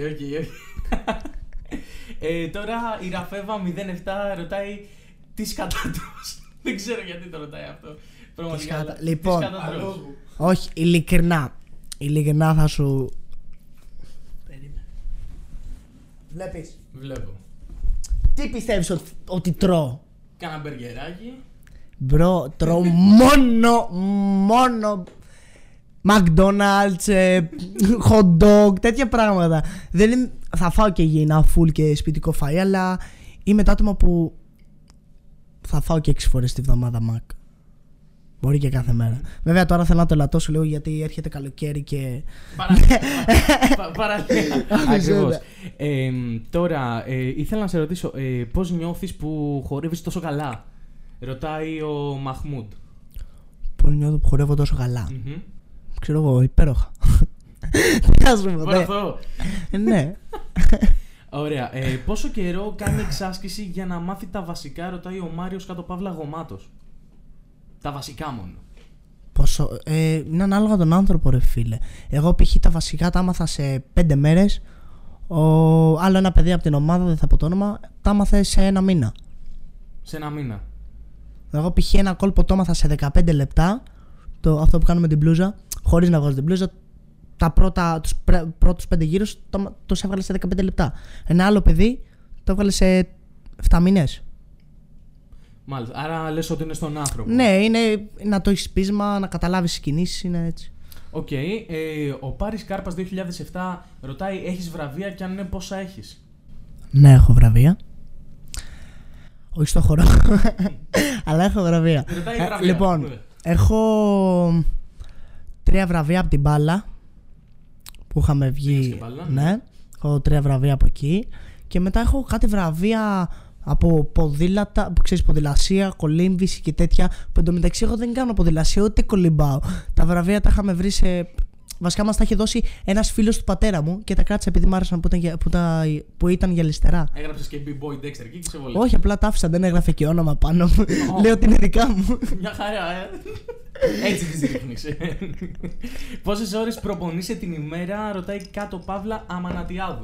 Speaker 1: Τώρα η Ραφέβα 07 ρωτάει τι σκατάτρος. Δεν ξέρω γιατί το ρωτάει αυτό.
Speaker 2: Λοιπόν, όχι, ειλικρινά θα σου. Βλέπεις.
Speaker 1: Βλέπω.
Speaker 2: Τι πιστεύεις ότι τρώω?
Speaker 1: Κάνα μπεργκεράκι.
Speaker 2: Μπρο, τρώω μόνο McDonald's, hot dog, τέτοια πράγματα. Θα φάω και υγιεινά full και σπιτικό φαΐ, αλλά είμαι το άτομο που θα φάω και 6 φορές τη βδομάδα Mac. Μπορεί και κάθε μέρα. Βέβαια τώρα θέλω να το λατώσω λίγο γιατί έρχεται καλοκαίρι και.
Speaker 1: Παραλία. Ακριβώς. Τώρα ήθελα να σε ρωτήσω πώς νιώθεις που χορεύεις τόσο καλά? Ρωτάει ο Μαχμούντ.
Speaker 2: Πώς νιώθω που χορεύω τόσο καλά? Ξέρω εγώ, υπέροχα. Τι να σου πω. Ναι.
Speaker 1: Ωραία. Πόσο καιρό κάνει εξάσκηση για να μάθει τα βασικά? Ρωτάει ο Μάριος κάτω παύλα Γομάτος. Τα βασικά μόνο.
Speaker 2: Πόσο. Είναι ανάλογα τον άνθρωπο, ρε φίλε. Εγώ π.χ. τα βασικά τα άμαθα σε 5 μέρες. Άλλο ένα παιδί από την ομάδα, δεν θα πω το όνομα, τα άμαθε σε 1 μήνα.
Speaker 1: Σε 1 μήνα.
Speaker 2: Εγώ π.χ. ένα κόλπο το άμαθα σε 15 λεπτά. Αυτό που κάνουμε την μπλούζα. Χωρίς να βγάζω την μπλούζα. Τους πρώτους 5 γύρους το έβγαλε σε 15 λεπτά. Ένα άλλο παιδί το έβγαλε σε 7 μήνες.
Speaker 1: Μάλιστα. Άρα λες ότι είναι στον άνθρωπο.
Speaker 2: Ναι, είναι να το έχεις πείσμα, να καταλάβεις τις κινήσεις, είναι έτσι.
Speaker 1: Οκ. Ο Πάρης Κάρπας 2007 ρωτάει, έχεις βραβεία και αν ναι, πόσα έχεις?
Speaker 2: Ναι, έχω βραβεία. Όχι στο χώρο. Αλλά έχω βραβεία. Λοιπόν, έχω 3 βραβεία από την μπάλα που είχαμε βγει. Μπάλα, ναι. Έχω 3 βραβεία από εκεί. Και μετά έχω κάτι βραβεία από ποδήλατα, που ξέρεις, ποδηλασία, κολύμβηση και τέτοια. Που εντωμεταξύ εγώ δεν κάνω ποδηλασία, ούτε κολυμπάω. Τα βραβεία τα είχαμε βρει σε. Βασικά μας τα είχε δώσει ένας φίλος του πατέρα μου και τα κράτησα επειδή μου άρεσαν που ήταν γυαλιστερά.
Speaker 1: Έγραψες και B-Boy Dexter εκεί και σε βολεύει?
Speaker 2: Όχι, απλά τα άφησα, δεν έγραφε και όνομα πάνω μου. Λέω ότι είναι δικά μου.
Speaker 1: Μια χαρά, Έτσι τις ρίχνεις. Πόσες ώρες προπονείσαι την ημέρα? Ρωτάει κάτω παύλα Αμανατιάδου.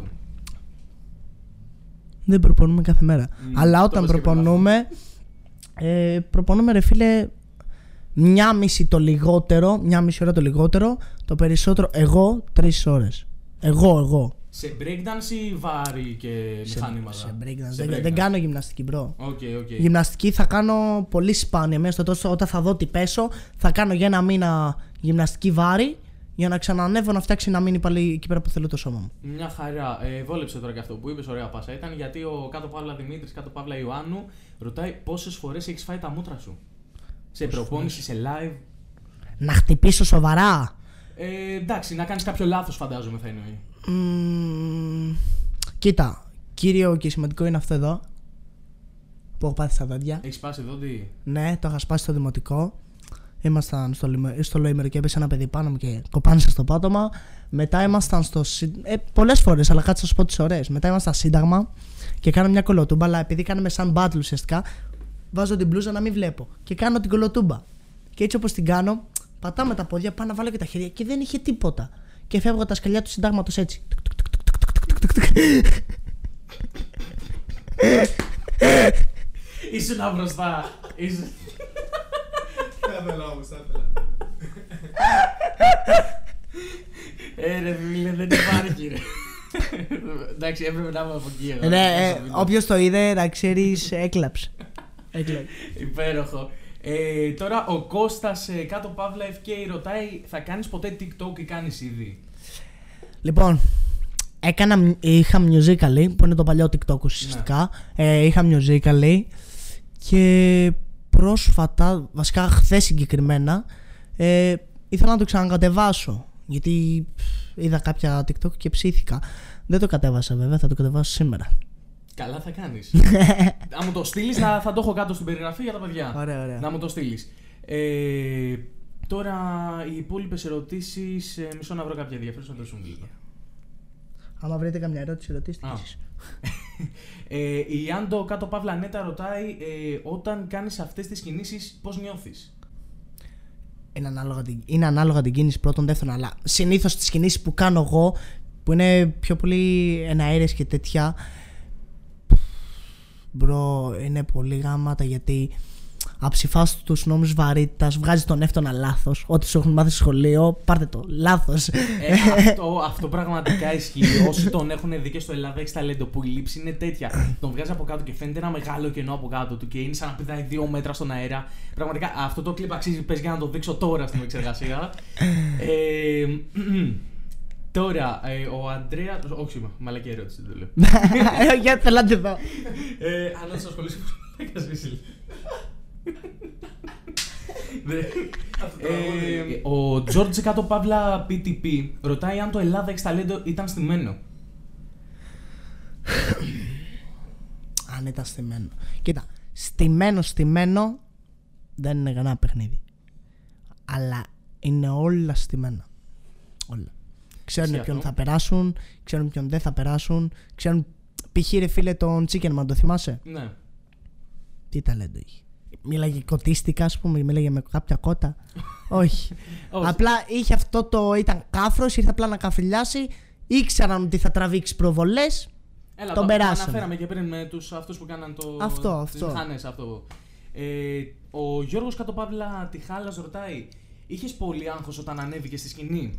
Speaker 2: Δεν προπονούμε κάθε μέρα. Αλλά όταν προπονούμε, προπονούμε, ρε φίλε, 1,5 το λιγότερο, 1,5 ώρα το λιγότερο. Το περισσότερο εγώ 3 ώρες. Εγώ.
Speaker 1: Σε breakdance ή βάρη και μηχανήματα?
Speaker 2: Σε breakdance. Δεν κάνω γυμναστική, bro.
Speaker 1: Okay.
Speaker 2: Γυμναστική θα κάνω πολύ σπάνια. Μέσα στο τόσο, όταν θα δω τι πέσω, θα κάνω για ένα μήνα γυμναστική βάρη για να ξανανεύω να φτιάξει να μείνει πάλι εκεί πέρα που θέλω το σώμα μου.
Speaker 1: Μια χαρά. Βόλεψε τώρα και αυτό που είπες, ωραία πάσα ήταν, γιατί ο κάτω Παύλα Δημήτρης, κάτω Παύλα Ιωάννου ρωτάει πόσες φορές έχεις φάει τα μούτρα σου. Σε προπόνηση, σε live.
Speaker 2: Να χτυπήσω σοβαρά.
Speaker 1: Εντάξει, να κάνεις κάποιο λάθος φαντάζομαι θα εννοεί.
Speaker 2: Κοίτα, κύριο και σημαντικό είναι αυτό εδώ που έχω πάθει στα δόντια.
Speaker 1: Έχεις σπάσει δόντι?
Speaker 2: Ναι, το είχα σπάσει στο δημοτικό. Ήμασταν στο Λοήμερο και έπεσε ένα παιδί πάνω μου και κοπάνισε στο πάτωμα. Μετά ήμασταν στο. Πολλές φορές, αλλά κάτσε να σου πω τις ωραίες. Μετά ήμασταν Σύνταγμα και κάνω μια κολοτούμπα, αλλά επειδή κάναμε σαν battle ουσιαστικά, βάζω την μπλούζα να μην βλέπω και κάνω την κολοτούμπα. Και έτσι όπως την κάνω, πατάω με τα πόδια, πάω να βάλω και τα χέρια και δεν είχε τίποτα. Και φεύγω τα σκαλιά του Συντάγματος έτσι.
Speaker 1: Ήσουνα μπροστά.
Speaker 3: Θα ήθελα όμως, θα ήθελα.
Speaker 2: Ρε
Speaker 1: φίλε, δεν υπάρχει ρε. Εντάξει, έπρεπε να είμαι από εκεί.
Speaker 2: Ναι, όποιος το είδε να ξέρεις έκλαψε.
Speaker 1: Υπέροχο. Τώρα ο Κώστας κάτω Παύλα FK ρωτάει, θα κάνεις ποτέ TikTok ή κάνεις ήδη?
Speaker 2: Λοιπόν, είχα Musical.ly που είναι το παλιό TikTok ουσιαστικά. Είχα Musical.ly και πρόσφατα, βασικά χθες συγκεκριμένα, ήθελα να το ξανακατεβάσω γιατί είδα κάποια TikTok και ψήθηκα. Δεν το κατέβασα βέβαια, θα το κατεβάσω σήμερα.
Speaker 1: Καλά θα κάνεις. Να μου το στείλεις, θα το έχω κάτω στην περιγραφή για τα παιδιά.
Speaker 2: Ωραία.
Speaker 1: Να μου το στείλεις. Τώρα οι υπόλοιπες ερωτήσεις, μισό να βρω κάποια ενδιαφέρουσα να το σου μιλήσω.
Speaker 2: Άμα βρείτε καμιά ερώτηση, ρωτήστε.
Speaker 1: Η Άντο κάτω Παύλα Νέτα ρωτάει, όταν κάνεις αυτές τις κινήσεις πώς νιώθεις?
Speaker 2: Είναι ανάλογα την κίνηση πρώτον, δεύτερον, αλλά συνήθως τις κινήσεις που κάνω εγώ, που είναι πιο πολύ εναέρειες και τέτοια, μπρο, είναι πολύ γαμάτα γιατί αψηφάς τους νόμους βαρύτητας, βγάζεις τον εύτονα λάθος. Ό,τι σου έχουν μάθει στο σχολείο, πάρτε το λάθος.
Speaker 1: Αυτό πραγματικά ισχύει. Όσοι τον έχουν δει και στο Ελλάδα έχει ταλέντο που η λήψη είναι τέτοια. Τον βγάζει από κάτω και φαίνεται ένα μεγάλο κενό από κάτω του και είναι σαν να πηδάει 2 μέτρα στον αέρα. Πραγματικά αυτό το κλιπ αξίζει, πες για να το δείξω τώρα στην εξεργασία. Τώρα, ο Αντρέα. Όχι, μαλακή ερώτηση, δεν το λέω.
Speaker 2: Για θέλω να δω.
Speaker 1: Αν δεν σα ασχολήσω με το Κασβίσιλ. Ο Τζόρτζ κάτω Παύλα PTP ρωτάει αν το Ελλάδα έχει ταλέντο ήταν στημένο.
Speaker 2: Αν ήταν στημένο. Κοίτα, στημένο δεν είναι κανένα παιχνίδι. Αλλά είναι όλα στημένα. Όλα. Ξέρουν ποιον θα περάσουν, ξέρουν ποιον δεν θα περάσουν, ξέρουν π.χ. ρε φίλε τον Τσίκενμαν, το θυμάσαι?
Speaker 1: Ναι.
Speaker 2: Τι ταλέντο είχε? Μίλαγε κοτίστικα, ας πούμε, μίλαγε με κάποια κότα. Όχι. Απλά είχε αυτό το. Ήταν κάφρος, ήρθε απλά να καφριλιάσει. Ήξεραν ότι θα τραβήξει προβολές. Τον περάσανε.
Speaker 1: Αναφέραμε και πριν με αυτούς που κάναν τις μηχανές αυτό. Ο Γιώργος κάτω Παύλα Τιχάλας ρωτάει, είχες πολύ άγχος όταν ανέβηκες στη σκηνή?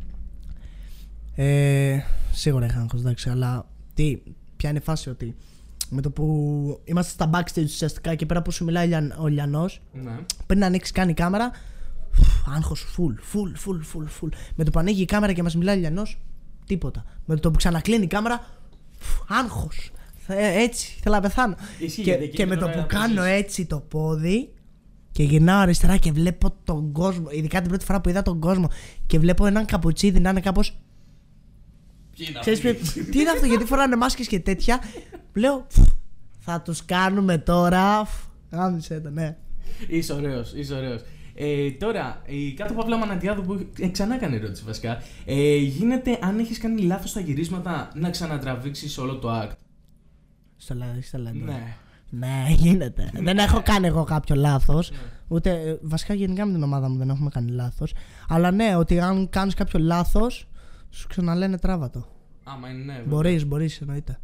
Speaker 2: Σίγουρα είχα άγχος, εντάξει, αλλά ποια είναι η φάση ότι με το που είμαστε στα backstage ουσιαστικά και πέρα που σου μιλάει ο Λιανός,
Speaker 1: ναι.
Speaker 2: Πριν να ανοίξει καν η κάμερα, άγχος full. Με το που ανοίγει η κάμερα και μας μιλάει ο Λιανός, τίποτα. Με το που ξανακλίνει η κάμερα, άγχος. Έτσι, θέλω να πεθάνω. Και με το που κάνω έτσι το πόδι και γυρνάω αριστερά και βλέπω τον κόσμο, ειδικά την πρώτη φορά που είδα τον κόσμο και βλέπω έναν καπουτσίδι να είναι κάπως. Ξέρεις τι είναι αυτό, γιατί φοράνε μάσκες και τέτοια. Λέω, θα τους κάνουμε τώρα. Άμισε το, ναι.
Speaker 1: Είσαι ωραίος. Τώρα, η κάτω Παύλα Μανατιάδου που ξανά έκανε ερώτηση βασικά. Γίνεται αν έχεις κάνει λάθος στα γυρίσματα να ξανατραβήξεις όλο το act?
Speaker 2: Στο λένε.
Speaker 1: Ναι.
Speaker 2: Ναι, γίνεται. Δεν έχω κάνει εγώ κάποιο λάθος. Ούτε, βασικά γενικά με την ομάδα μου δεν έχουμε κάνει λάθος. Αλλά ναι, ότι αν κάνεις κάποιο λάθος, σου ξαναλένε τράβα το.
Speaker 1: Άμα είναι, ναι.
Speaker 2: Μπορείς, εννοείται.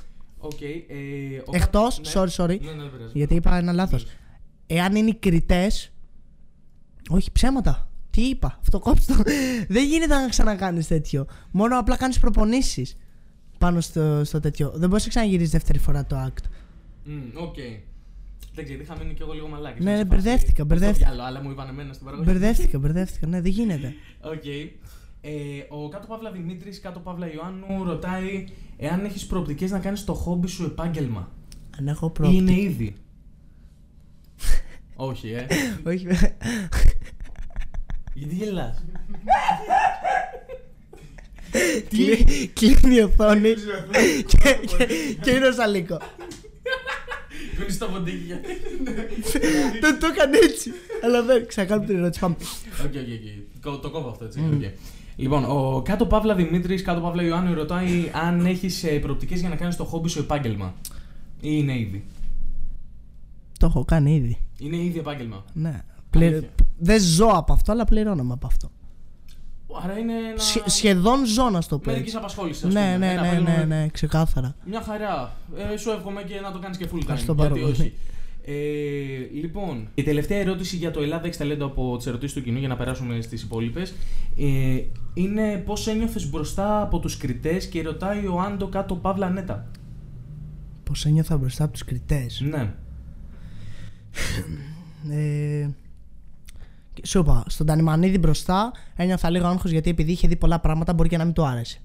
Speaker 1: Okay,
Speaker 2: εκτός,
Speaker 1: ναι.
Speaker 2: sorry,
Speaker 1: Ναι,
Speaker 2: γιατί είπα ένα λάθος. Εάν είναι οι κριτές, όχι ψέματα. Τι είπα, αυτό κόψτε το. Δεν γίνεται να ξανακάνεις τέτοιο. Μόνο απλά κάνεις προπονήσεις. πάνω στο τέτοιο. Δεν μπορείς να ξαναγυρίσεις δεύτερη φορά το act.
Speaker 1: Οκ. Δεν ξέρω, είχα μείνει κι εγώ λίγο μαλάκι.
Speaker 2: Ναι, μπερδεύτηκα.
Speaker 1: Αλλά μου είπαν εμένα στην παραγωγή.
Speaker 2: Μπερδεύτηκα, ναι, δεν γίνεται.
Speaker 1: Οκ. Ο κάτω Παύλα Δημήτρης, κάτω Παύλα Ιωάννου ρωτάει εάν έχεις προοπτικές να κάνεις το χόμπι σου επάγγελμα.
Speaker 2: Αν έχω
Speaker 1: Ή
Speaker 2: προοπτικές.
Speaker 1: είναι ήδη. Όχι,
Speaker 2: Όχι.
Speaker 1: Γιατί γελάς?
Speaker 2: Κλείνει η οθόνη και είναι ο Σαλίκο.
Speaker 1: Κλείνεις το ποντίκι.
Speaker 2: Το έκανε έτσι. Αλλά δεν ξανακάνουμε την ερώτηση. Πάμε.
Speaker 1: Οκ. Το κόβω αυτό έτσι. Λοιπόν, ο κάτω Παύλα Δημήτρης, κάτω Παύλα Ιωάννου ρωτάει αν έχεις προοπτικές για να κάνεις το χόμπι σου επάγγελμα. Ή είναι ήδη.
Speaker 2: Το έχω κάνει ήδη.
Speaker 1: Είναι ήδη επάγγελμα.
Speaker 2: Ναι. Δεν ζω από αυτό, αλλά πληρώνομαι από αυτό.
Speaker 1: Άρα είναι ένα...
Speaker 2: Σχεδόν ζω, να το πω.
Speaker 1: μερικής απασχόλησης, ας
Speaker 2: Ναι,
Speaker 1: πούμε.
Speaker 2: ναι, ξεκάθαρα.
Speaker 1: Μια χαρά. Σου εύχομαι και να το κάνεις και full time.
Speaker 2: Ευχαριστώ πάρα πολύ.
Speaker 1: Λοιπόν, η τελευταία ερώτηση για το Ελλάδα Έχεις Ταλέντο από τις ερωτήσεις του κοινού, για να περάσουμε στις υπόλοιπες, είναι πώς ένιωθες μπροστά από τους κριτές, και ρωτάει ο Άντο κάτω Παύλα Ανέτα.
Speaker 2: Πώς ένιωθα μπροστά από τους κριτές.
Speaker 1: Ναι.
Speaker 2: Σου είπα, στον Τανιμανίδη μπροστά ένιωθα λίγο άγχος, γιατί επειδή είχε δει πολλά πράγματα μπορεί και να μην του άρεσε.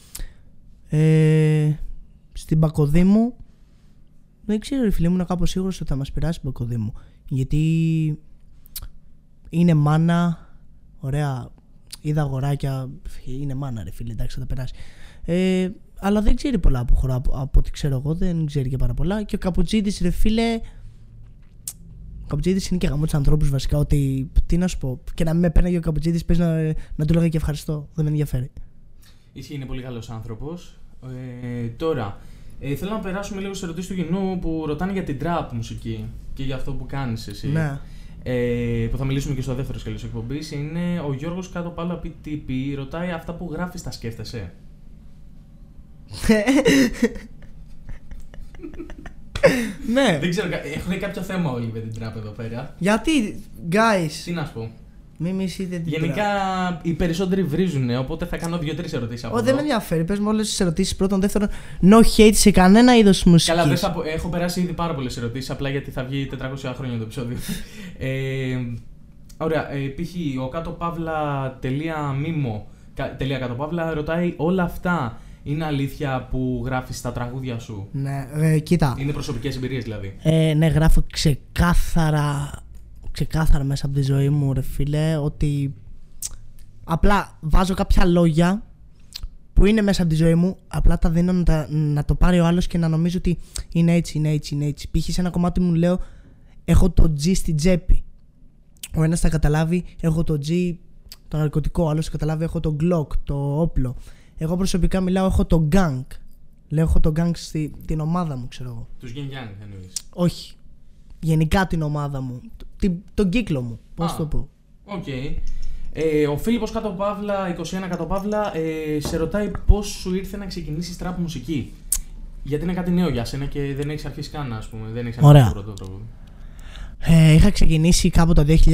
Speaker 2: Στην Πακοδήμου δεν ξέρω, ρε φίλε, ήμουν κάπως σίγουρος ότι θα μας περάσει την Πακοδήμου, γιατί είναι μάνα, ωραία, είδα αγοράκια, είναι μάνα ρε φίλε, εντάξει θα περάσει. Αλλά δεν ξέρει πολλά από χώρα, από ό,τι ξέρω εγώ, δεν ξέρει και πάρα πολλά. Και ο Καπουτζίδης, ρε φίλε, ο Καπουτζίδης είναι και γαμώ τους ανθρώπους βασικά, ότι τι να σου πω, και να μην με παίρναγε ο Καπουτζίδης, πες να του λέγα και ευχαριστώ, δεν με ενδιαφέρει.
Speaker 1: Ισχύει, είναι πολύ καλός άνθρωπος. Τώρα, θέλω να περάσουμε λίγο στις ερωτήσεις του κοινού που ρωτάνε για την trap μουσική και για αυτό που κάνεις εσύ.
Speaker 2: Ναι.
Speaker 1: Που θα μιλήσουμε και στο δεύτερο σκέλος της εκπομπής. Είναι ο Γιώργος κάτω Παύλα PTP, ρωτάει αυτά που γράφεις τα σκέφτεσαι.
Speaker 2: Ναι.
Speaker 1: Δεν ξέρω, έχουν κάποιο θέμα όλοι με την trap εδώ πέρα.
Speaker 2: Γιατί, guys,
Speaker 1: Τι να σου πω.
Speaker 2: μην μισείτε την
Speaker 1: Γενικά οι περισσότεροι βρίζουνε, οπότε θα κάνω 2-3 ερωτήσεις από εδώ.
Speaker 2: δεν με ενδιαφέρει. Πες μου όλες τις ερωτήσεις πρώτον. Δεύτερον, no hate σε κανένα είδος μουσικής.
Speaker 1: Καλά, έχω περάσει ήδη πάρα πολλές ερωτήσεις, απλά γιατί θα βγει 400 χρόνια το επεισόδιο. Ωραία, π.χ. ο κάτω παύλα τελεία κάτω παύλα ρωτάει όλα αυτά είναι αλήθεια που γράφεις στα τραγούδια σου?
Speaker 2: Ναι, κοίτα.
Speaker 1: Είναι προσωπικές εμπειρίες δηλαδή?
Speaker 2: Ναι, γράφω ξεκάθαρα μέσα από τη ζωή μου, ρε φίλε, ότι απλά βάζω κάποια λόγια που είναι μέσα από τη ζωή μου, απλά τα δίνω να το πάρει ο άλλος και να νομίζει ότι είναι έτσι. Π.χ. σε ένα κομμάτι μου λέω έχω το G στην τσέπη. Ο ένας θα καταλάβει έχω το G, το ναρκωτικό, ο άλλος θα καταλάβει έχω το Glock, το όπλο. Εγώ προσωπικά μιλάω έχω το gang. Λέω έχω το gang στην ομάδα μου, ξέρω εγώ.
Speaker 1: Τους Yin Yang εννοείς?
Speaker 2: Όχι. Γενικά την ομάδα μου. Τον κύκλο μου. Πώς το πω.
Speaker 1: Οκ. Ο Φίλιππος κάτω παύλα, 21 κάτω παύλα, σε ρωτάει πώς σου ήρθε να ξεκινήσεις τραπ μουσική. Γιατί είναι κάτι νέο για σένα και δεν έχεις αρχίσει καν, ας πούμε. Δεν έχεις αρχίσει το πρώτο τραγούδι. Είχα
Speaker 2: ξεκινήσει κάπου το 2011-12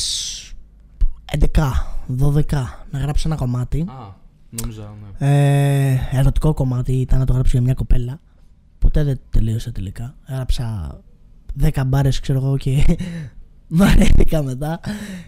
Speaker 2: να γράψω ένα κομμάτι.
Speaker 1: Νόμιζα, ναι.
Speaker 2: Ερωτικό κομμάτι ήταν, να το γράψω για μια κοπέλα. Ποτέ δεν τελείωσα τελικά. Έγραψα 10 μπάρες, ξέρω εγώ, και βαρέθηκα μετά.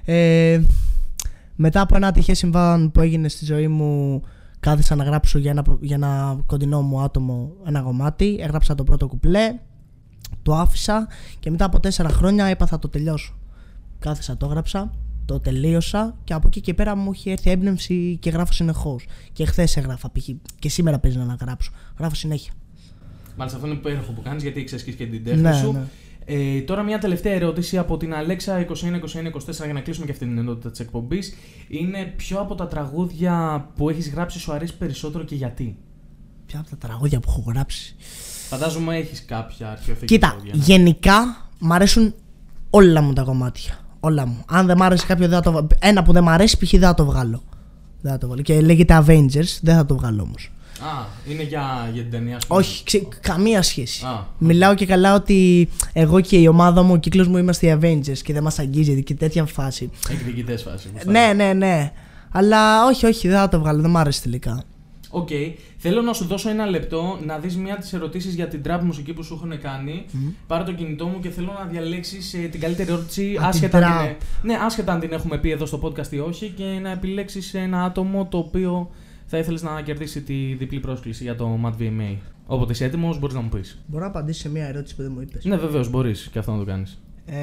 Speaker 2: Μετά από ένα ατυχές συμβάν που έγινε στη ζωή μου, κάθισα να γράψω για ένα κοντινό μου άτομο ένα κομμάτι. Έγραψα το πρώτο κουπλέ, το άφησα και μετά από 4 χρόνια έπαθα το τελειώσω. Κάθισα, το έγραψα, το τελείωσα και από εκεί και πέρα μου είχε έρθει έμπνευση και γράφω συνεχώς. Και χθες έγραφα π.χ. και σήμερα παίζει να γράψω. Γράφω συνέχεια.
Speaker 1: Μάλιστα, αυτό είναι υπέροχο που κάνεις, γιατί εξασκείς και την τέχνη σου. Ναι. Τώρα μια τελευταία ερώτηση από την Αλέξα 21-21-24 για να κλείσουμε και αυτή την ενότητα της εκπομπής. Είναι ποιο από τα τραγούδια που έχεις γράψει σου αρέσει περισσότερο και γιατί?
Speaker 2: Ποια από τα τραγούδια που έχω γράψει?
Speaker 1: Φαντάζομαι έχεις κάποια αρχαιοθήκη.
Speaker 2: Κοίτα,
Speaker 1: τραγούδια.
Speaker 2: Γενικά μ' αρέσουν όλα μου τα κομμάτια. Όλα μου. Αν δεν μ' άρεσε κάποιο, δεν θα το βγάλω. Ένα που δεν μ' αρέσει, π.χ. δεν θα το βγάλω. Δεν θα το βγάλω. Και λέγεται Avengers, δεν θα το βγάλω όμως.
Speaker 1: Είναι για την ταινία σου?
Speaker 2: Όχι, καμία σχέση. Μιλάω και καλά ότι εγώ και η ομάδα μου, ο κύκλος μου είμαστε οι Avengers και δεν μας αγγίζει και τέτοια φάση.
Speaker 1: Εκδικητές φάση.
Speaker 2: Ναι. Αλλά όχι, δεν θα το βγάλω, δεν μ' άρεσε τελικά.
Speaker 1: Οκ. Θέλω να σου δώσω ένα λεπτό να δεις μία από τις ερωτήσεις για την trap μουσική που σου έχουν κάνει. Πάρε το κινητό μου και θέλω να διαλέξεις την καλύτερη ερώτηση, άσχετα αν την έχουμε πει εδώ στο podcast ή όχι, και να επιλέξεις ένα άτομο το οποίο θα ήθελες να κερδίσει τη διπλή πρόσκληση για το Mad VMA. Όποτε είσαι έτοιμος, μπορείς να μου πεις.
Speaker 2: Μπορώ να απαντήσω σε μία ερώτηση που δεν μου είπες?
Speaker 1: Ναι, βεβαίως, μπορείς και αυτό να το κάνεις.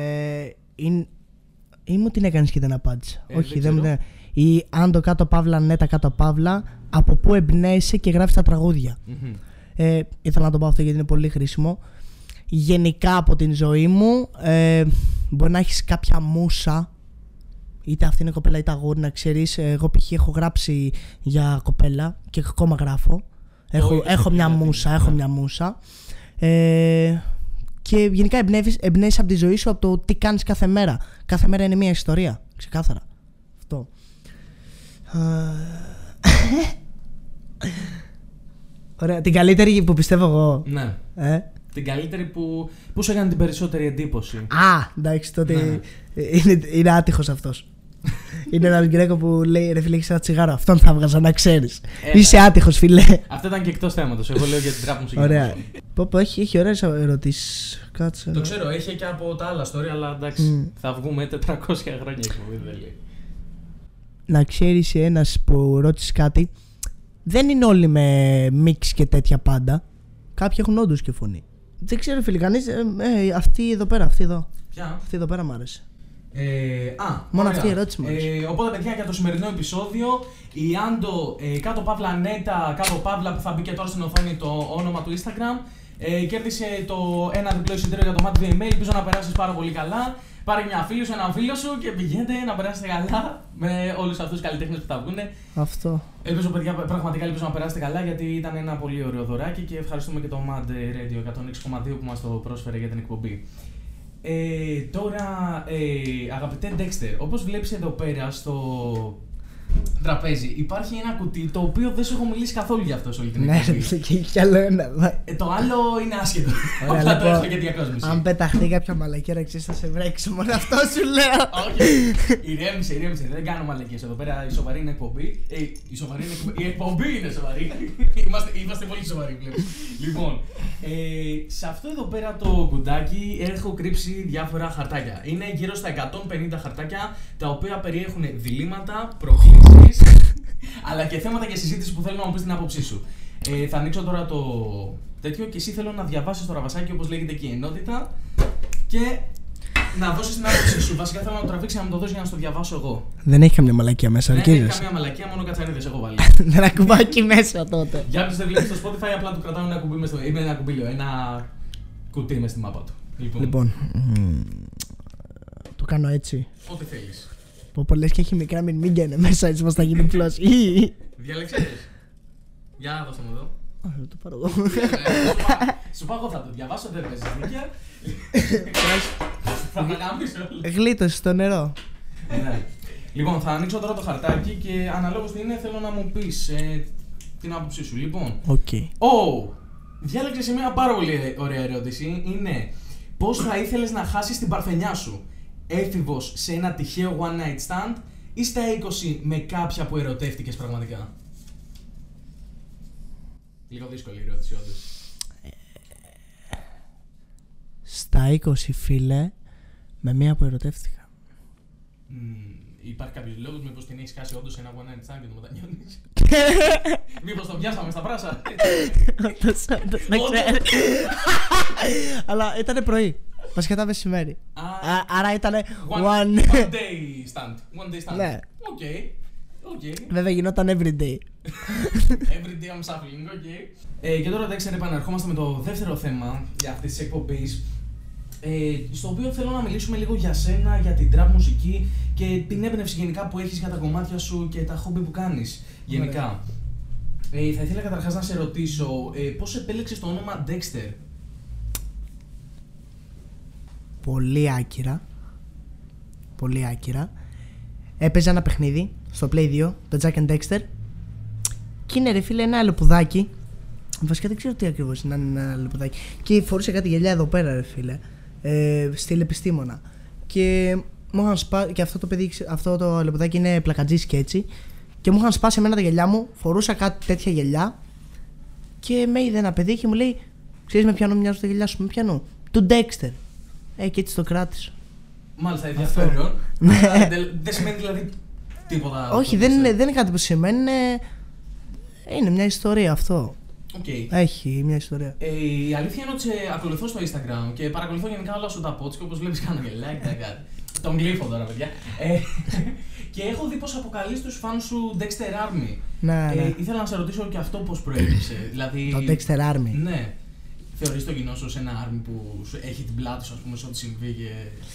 Speaker 2: Ή μου την έκανες και δεν απάντησα? Όχι, δεν μου την. Ή αν το κάτω παύλα, ναι, τα κάτω παύλα, από πού εμπνέεσαι και γράφεις τα τραγούδια. Ήθελα να το πω αυτό γιατί είναι πολύ χρήσιμο. Γενικά από την ζωή μου, μπορεί να έχεις κάποια μούσα, είτε αυτή είναι κοπέλα είτε αγόρι, να ξέρεις. Εγώ π.χ. έχω γράψει για κοπέλα και ακόμα γράφω. Έχω μια μούσα. Και γενικά εμπνέεσαι από τη ζωή σου, από το τι κάνεις κάθε μέρα. Κάθε μέρα είναι μια ιστορία, ξεκάθαρα. Αυτό. Ωραία, την καλύτερη που πιστεύω εγώ.
Speaker 1: Ναι. Την καλύτερη που σου έκανε την περισσότερη εντύπωση.
Speaker 2: Εντάξει, τότε είναι άτυχος αυτός. Είναι ένας Γκρέκο που λέει: ρε φίλε, έχεις ένα τσιγάρο. Αυτόν θα βγάζα, να ξέρεις. Είσαι άτυχος, φίλε.
Speaker 1: Αυτό ήταν και εκτός θέματος. Εγώ λέω για την trap μουσική.
Speaker 2: Ωραία. Έχει ωραίες ερωτήσεις. Κάτσε.
Speaker 1: Το ξέρω, έχει και από τα άλλα story, αλλά εντάξει, θα βγούμε 400 χρόνια εκπομπή, δεν λέει.
Speaker 2: Να ξέρεις, ένας που ρώτησε κάτι, δεν είναι όλοι με μίξ και τέτοια πάντα. Κάποιοι έχουν όντως και φωνή. Δεν ξέρω, φίλε, κανείς. Αυτή εδώ πέρα, αυτή εδώ.
Speaker 1: Ποια?
Speaker 2: Αυτή εδώ πέρα μ' άρεσε.
Speaker 1: Μόνο
Speaker 2: αυτή η ερώτηση μου άρεσε.
Speaker 1: Οπότε, παιδιά, για το σημερινό επεισόδιο, η Άντο, κάτω παύλα Νέτα, κάτω παύλα, που θα μπει και τώρα στην οθόνη το όνομα του Instagram, κέρδισε ένα διπλό εισιτήριο για το Mad VMA. Ελπίζω να περάσεις πάρα πολύ καλά. Πάρε μια φίλη σου, έναν φίλο σου και πηγαίνετε να περάσετε καλά με όλους αυτούς τους καλλιτέχνες που θα βγουν.
Speaker 2: Αυτό.
Speaker 1: Ελπίζω, παιδιά, πραγματικά ελπίζω να περάσετε καλά, γιατί ήταν ένα πολύ ωραίο δωράκι και ευχαριστούμε και το Mad Radio 106,2 που μας το πρόσφερε για την εκπομπή. Τώρα, αγαπητέ Dexter, όπως βλέπεις εδώ πέρα στο τραπέζι, υπάρχει ένα κουτί το οποίο δεν σου έχω μιλήσει καθόλου για αυτό σε όλη την εκπομπή.
Speaker 2: Ναι, και κι άλλο ένα.
Speaker 1: Το άλλο είναι άσχετο. Απλά το έχω για διακόσμηση.
Speaker 2: Αν πεταχτεί κάποια μαλακέρα, ξέρεις, θα σε βρέξει. Μόνο αυτό σου λέω.
Speaker 1: Όχι. Ηρέμησε. Δεν κάνω μαλακίες εδώ πέρα. Η σοβαρή είναι εκπομπή. Η εκπομπή είναι σοβαρή. Είμαστε πολύ σοβαροί πλέον. Λοιπόν, σε αυτό εδώ πέρα το κουτάκι έχω κρύψει διάφορα χαρτάκια. Είναι γύρω στα 150 χαρτάκια, τα οποία περιέχουν διλήμματα, προκλήσεις, αλλά και θέματα για συζήτηση που θέλω να μου πεις την άποψή σου. Θα ανοίξω τώρα το τέτοιο και εσύ θέλω να διαβάσεις το ραβασάκι, όπως λέγεται εκεί, ενότητα, και να δώσεις την άποψή σου. Βασικά θέλω να το τραβήξει να μου το δώσεις για να στο διαβάσω εγώ.
Speaker 2: Δεν έχει καμία μαλακία μέσα,
Speaker 1: δεν έχει καμία μαλακία, μόνο κατσαρίδες έχω βάλει.
Speaker 2: Δεν ακουμπάκι μέσα τότε.
Speaker 1: Για όποιος δεν βλέπει στο Spotify, απλά του κρατάω ένα κουμπί ένα κουμπίλιο, ένα κουτί μες στη μάπα του.
Speaker 2: Λοιπόν, το κάνω έτσι.
Speaker 1: Ό,τι θέλεις.
Speaker 2: Πω λες και έχει μικρά μηνμήγκια είναι μέσα, έτσι πως θα γίνει πλός.
Speaker 1: Διάλεξες. Για δώστε μου εδώ.
Speaker 2: Δεν το πάρω εγώ.
Speaker 1: Σου πάω εγώ, θα το διαβάσω, δεν παίζεις δίκαια. Θα τα γάμισω.
Speaker 2: Γλίτωσε στο νερό.
Speaker 1: Λοιπόν, θα ανοίξω τώρα το χαρτάκι και αναλόγως τι είναι θέλω να μου πεις την άποψή σου. Λοιπόν, διάλεξες μια πάρα πολύ ωραία ερώτηση. Είναι πώς θα ήθελες να χάσεις την παρθενιά σου? Έφηβος σε ένα τυχαίο one night stand ή στα 20 με κάποια που ερωτεύτηκες πραγματικά? Λίγο δύσκολη η ερώτηση, όντως.
Speaker 2: Στα 20, φίλε, με μία που ερωτεύτηκα.
Speaker 1: Υπάρχει κάποιος λόγος, μήπως την έχεις χάσει όντως σε ένα one night stand και το μετανιώνεις? Μήπως το πιάσαμε στα πράσα?
Speaker 2: Όντως, δεν ξέρω. Αλλά ήτανε πρωί. Βασικά ήταν μεσημέρι. Άρα ήτανε one
Speaker 1: day stand.
Speaker 2: Ναι.
Speaker 1: Οκ.
Speaker 2: Βέβαια γινόταν every day.
Speaker 1: Every day I'm suffering, οκ. Και τώρα, Dexter, επαναρχόμαστε με το δεύτερο θέμα για αυτής της εκπομπής, στο οποίο θέλω να μιλήσουμε λίγο για σένα, για την trap μουσική και την έμπνευση γενικά που έχεις για τα κομμάτια σου και τα χόμπι που κάνεις γενικά. Θα ήθελα καταρχάς να σε ρωτήσω, πώς επέλεξες το όνομα Dexter?
Speaker 2: Πολύ άκυρα. Έπαιζε ένα παιχνίδι στο Play 2, το Jack and Dexter. Και είναι, ρε φίλε, ένα λεπουδάκι. Βασικά δεν ξέρω τι ακριβώς είναι ένα λεπουδάκι. Και φορούσε κάτι γυαλιά εδώ πέρα, ρε φίλε. Στυλ επιστήμονα. Και μου είχαν σπάσει. Και αυτό το λεπουδάκι είναι πλακατζής και έτσι. Και και μου είχαν σπάσει εμένα τα γυαλιά μου. Φορούσα κάτι τέτοια γυαλιά και με είδε ένα παιδί και μου λέει: ξέρεις με ποιανού μοιάζουν τα γυαλιά σου? Με ποιανού? Του Dexter. Και έτσι το κράτησα.
Speaker 1: Μάλιστα, ενδιαφέρον. Δεν σημαίνει δηλαδή τίποτα.
Speaker 2: Όχι, δεν είναι κάτι που σημαίνει. Είναι μια ιστορία αυτό.
Speaker 1: Okay.
Speaker 2: Έχει μια ιστορία.
Speaker 1: Η αλήθεια είναι ότι σε ακολουθώ στο Instagram και παρακολουθώ γενικά όλα σου τα posts και όπως βλέπεις κάνω και like. Τον γλύφω τώρα, παιδιά. Και έχω δει πως αποκαλείς τους φαν σου Dexter Army.
Speaker 2: Ναι.
Speaker 1: Ήθελα να σε ρωτήσω και αυτό πώς προέκυψε. Δηλαδή,
Speaker 2: το Dexter Army.
Speaker 1: Ναι. Θεωρείς το κοινό σου ως ένα army που έχει την πλάτη σου, ας πούμε, σε ό,τι συμβεί και...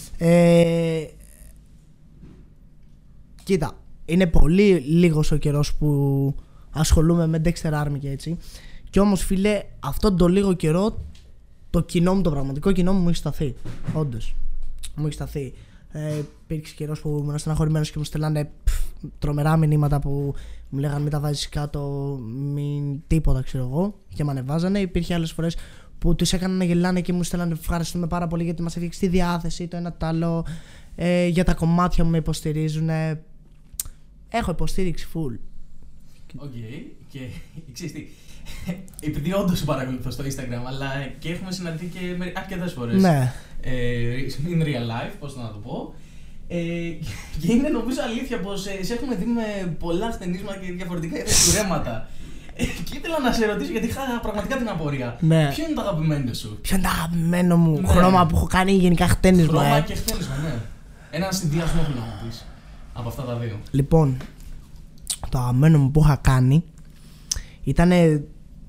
Speaker 2: Κοίτα, είναι πολύ λίγος ο καιρός που ασχολούμαι με Dexter Army και έτσι. Κι όμως, φίλε, αυτόν τον λίγο καιρό το κοινό μου, το πραγματικό κοινό μου έχει σταθεί. Όντως. Μου έχει σταθεί. Υπήρξε καιρός που ήμουν στεναχωρημένος και μου στέλνανε τρομερά μηνύματα που μου λέγανε μην τα βάζεις κάτω, μην τίποτα, ξέρω εγώ. Και με ανεβάζανε. Υπήρχε άλλες φορές που τους έκαναν να γελάνε και μου στέλνανε ευχαριστούμε πάρα πολύ γιατί μας έφτιαξε τη διάθεση, το ένα το άλλο. Για τα κομμάτια μου με υποστηρίζουν. Έχω υποστήριξη full.
Speaker 1: Οκ, και ξέρεις τι, επειδή όντως σου παρακολουθώ στο Instagram, αλλά και έχουμε συναντηθεί και αρκετές φορές.
Speaker 2: Ναι.
Speaker 1: In real life, πώς να το πω. Και είναι νομίζω αλήθεια πως σε έχουμε δει με πολλά χτενίσματα και διαφορετικά είδη κουρέματα. Και ήθελα να σε ρωτήσω γιατί είχα πραγματικά την απορία.
Speaker 2: Ναι.
Speaker 1: Ποιο είναι το αγαπημένο σου?
Speaker 2: Ποιο είναι το αγαπημένο μου χρώμα που έχω κάνει γενικά χτένισμα?
Speaker 1: Χρώμα και χτένισμα, ναι. Έναν συνδυασμό που να μου πεις από αυτά τα δύο.
Speaker 2: Λοιπόν, το αγαπημένο μου που είχα κάνει ήτανε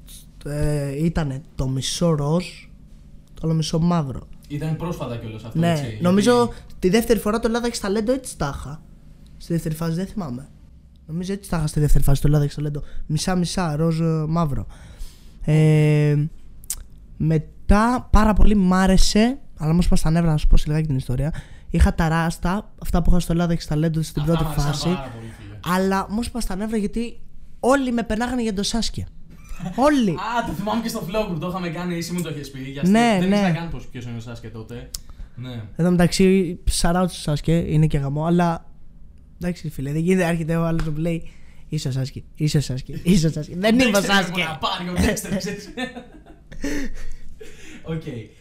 Speaker 2: το μισό ροζ, το άλλο μισό μαύρο.
Speaker 1: Ήταν πρόσφατα κιόλας αυτό,
Speaker 2: ναι,
Speaker 1: έτσι?
Speaker 2: Νομίζω τη δεύτερη φορά το Ελλάδα έχει ταλέντο έτσι τα είχα. Στη δεύτερη φάση δεν θυμάμαι. Νομίζω έτσι τα είχα στη δεύτερη φάση το Ελλάδα έχει ταλέντο. Μισά-μισά, ροζ μαύρο. Μετά πάρα πολύ μ' άρεσε, αλλά μου σπά στα νεύρα να σου πω σε λιγάκι την ιστορία. Είχα τα ράστα, αυτά που είχα στο Ελλάδα έχει ταλέντο στην πρώτη φάση. Αλλά μου σπά στα νεύρα γιατί όλοι με περνάγανε για το Σάσκε. Όλοι.
Speaker 1: Α, το θυμάμαι και στο vlog που το είχαμε κάνει, εσύ μου το έχεις πει.
Speaker 2: Ναι,
Speaker 1: δεν
Speaker 2: ναι.
Speaker 1: ήξερα καν ποιος είναι ο Σάσκε τότε. Ναι.
Speaker 2: Εδώ μεταξύ, shout του Σάσκε, είναι και γαμό, αλλά. Εντάξει, φίλε, δεν γίνεται, έρχεται ο άλλος που λέει είσαι ο Σάσκε, είσαι ο Σάσκε, είσαι ο Σάσκε. Δεν είμαι ο Σάσκε.
Speaker 1: Να πάρει ο Dexter, ξέρεις. Οκ.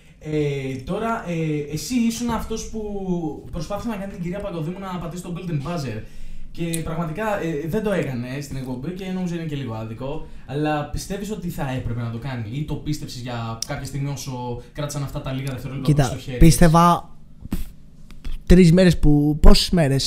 Speaker 1: Τώρα, εσύ ήσουν αυτός που προσπάθησε να κάνει την κυρία Παγκοδήμου να πατήσει τον Golden Buzzer. Και πραγματικά δεν το έκανε στην εκπομπή και νομίζω είναι και λίγο άδικο. Αλλά πιστεύεις ότι θα έπρεπε να το κάνει ή το πίστεψες για κάποια στιγμή όσο κράτησαν αυτά τα λίγα δευτερόλεπτα στο χέρι?
Speaker 2: Πίστευα 3 μέρες που. Πόσες μέρες?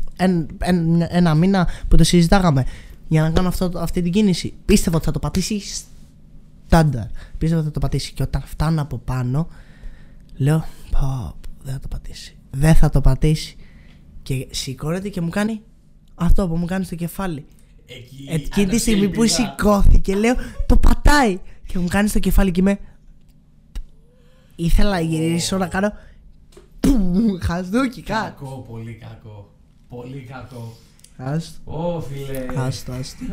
Speaker 2: Ένα μήνα που το συζητάγαμε για να κάνω αυτή την κίνηση. Πίστευα ότι θα το πατήσει στάνταρ. Πίστευα ότι θα το πατήσει. Και όταν φτάνω από πάνω, λέω δεν θα το πατήσει. Δεν θα το πατήσει. Και σηκώνεται και μου κάνει αυτό που μου κάνει στο κεφάλι. Εκείνη τη στιγμή που σηκώθηκε, λέω το πατάει. Και μου κάνει στο κεφάλι και είμαι. Ήθελα να γυρίσω να κάνω. Χαζούκι,
Speaker 1: κακό, πολύ κακό. Πολύ κακό.
Speaker 2: Άστο.
Speaker 1: Φίλε.
Speaker 2: Άστο.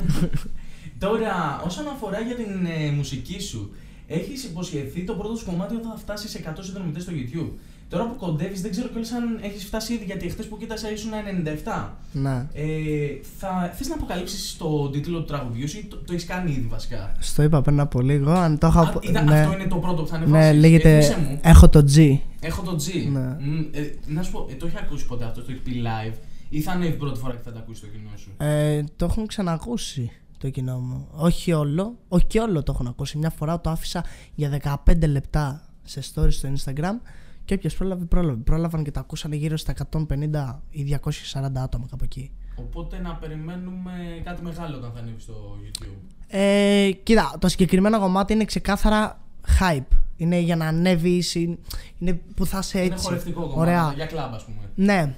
Speaker 1: Τώρα, όσον αφορά για την μουσική σου, έχεις υποσχεθεί το πρώτο σου κομμάτι όταν θα φτάσει σε 100 συνδρομητές στο YouTube. Τώρα που κοντεύεις, δεν ξέρω κιόλας αν έχεις φτάσει ήδη, γιατί χτες που κοίτασα ήσουν 97.
Speaker 2: Ναι.
Speaker 1: Θες να αποκαλύψεις το τίτλο του τραγουδιού ή το έχεις κάνει ήδη βασικά?
Speaker 2: Στο είπα πριν από λίγο. Αν το έχω...
Speaker 1: Ναι. Αυτό είναι το πρώτο που θα ανεβάσεις?
Speaker 2: Ναι, λέγεται Έχω το G.
Speaker 1: Έχω το G.
Speaker 2: Ναι.
Speaker 1: Να σου πω, το έχει ακούσει ποτέ αυτό, το έχει πει live ή θα ανέβει πρώτη φορά και θα το ακούσει το κοινό σου?
Speaker 2: Το έχουν ξανακούσει το κοινό μου. Όχι όλο, όχι όλο το έχουν ακούσει. Μια φορά το άφησα για 15 λεπτά σε stories στο Instagram. Και όποιος πρόλαβαν και τα ακούσανε γύρω στα 150 ή 240 άτομα κάπου εκεί.
Speaker 1: Οπότε να περιμένουμε κάτι μεγάλο όταν θα ανέβει στο YouTube.
Speaker 2: Κοίτα, το συγκεκριμένο κομμάτι είναι ξεκάθαρα hype. Είναι για να ανέβεις, είναι που θα είσαι έτσι.
Speaker 1: Είναι χορευτικό κομμάτι,
Speaker 2: ωραία.
Speaker 1: Για κλαμπ ας πούμε.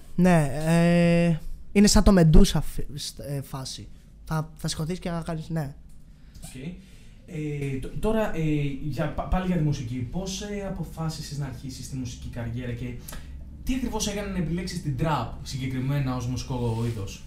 Speaker 2: Ναι. Είναι σαν το Medusa φάση. Θα σηκωθείς και θα κάνεις, ναι.
Speaker 1: Okay. Τώρα, πάλι για τη μουσική, πώς αποφάσισες να αρχίσεις τη μουσική καριέρα και τι ακριβώς έκανε να επιλέξεις την trap συγκεκριμένα ως μουσικό είδος?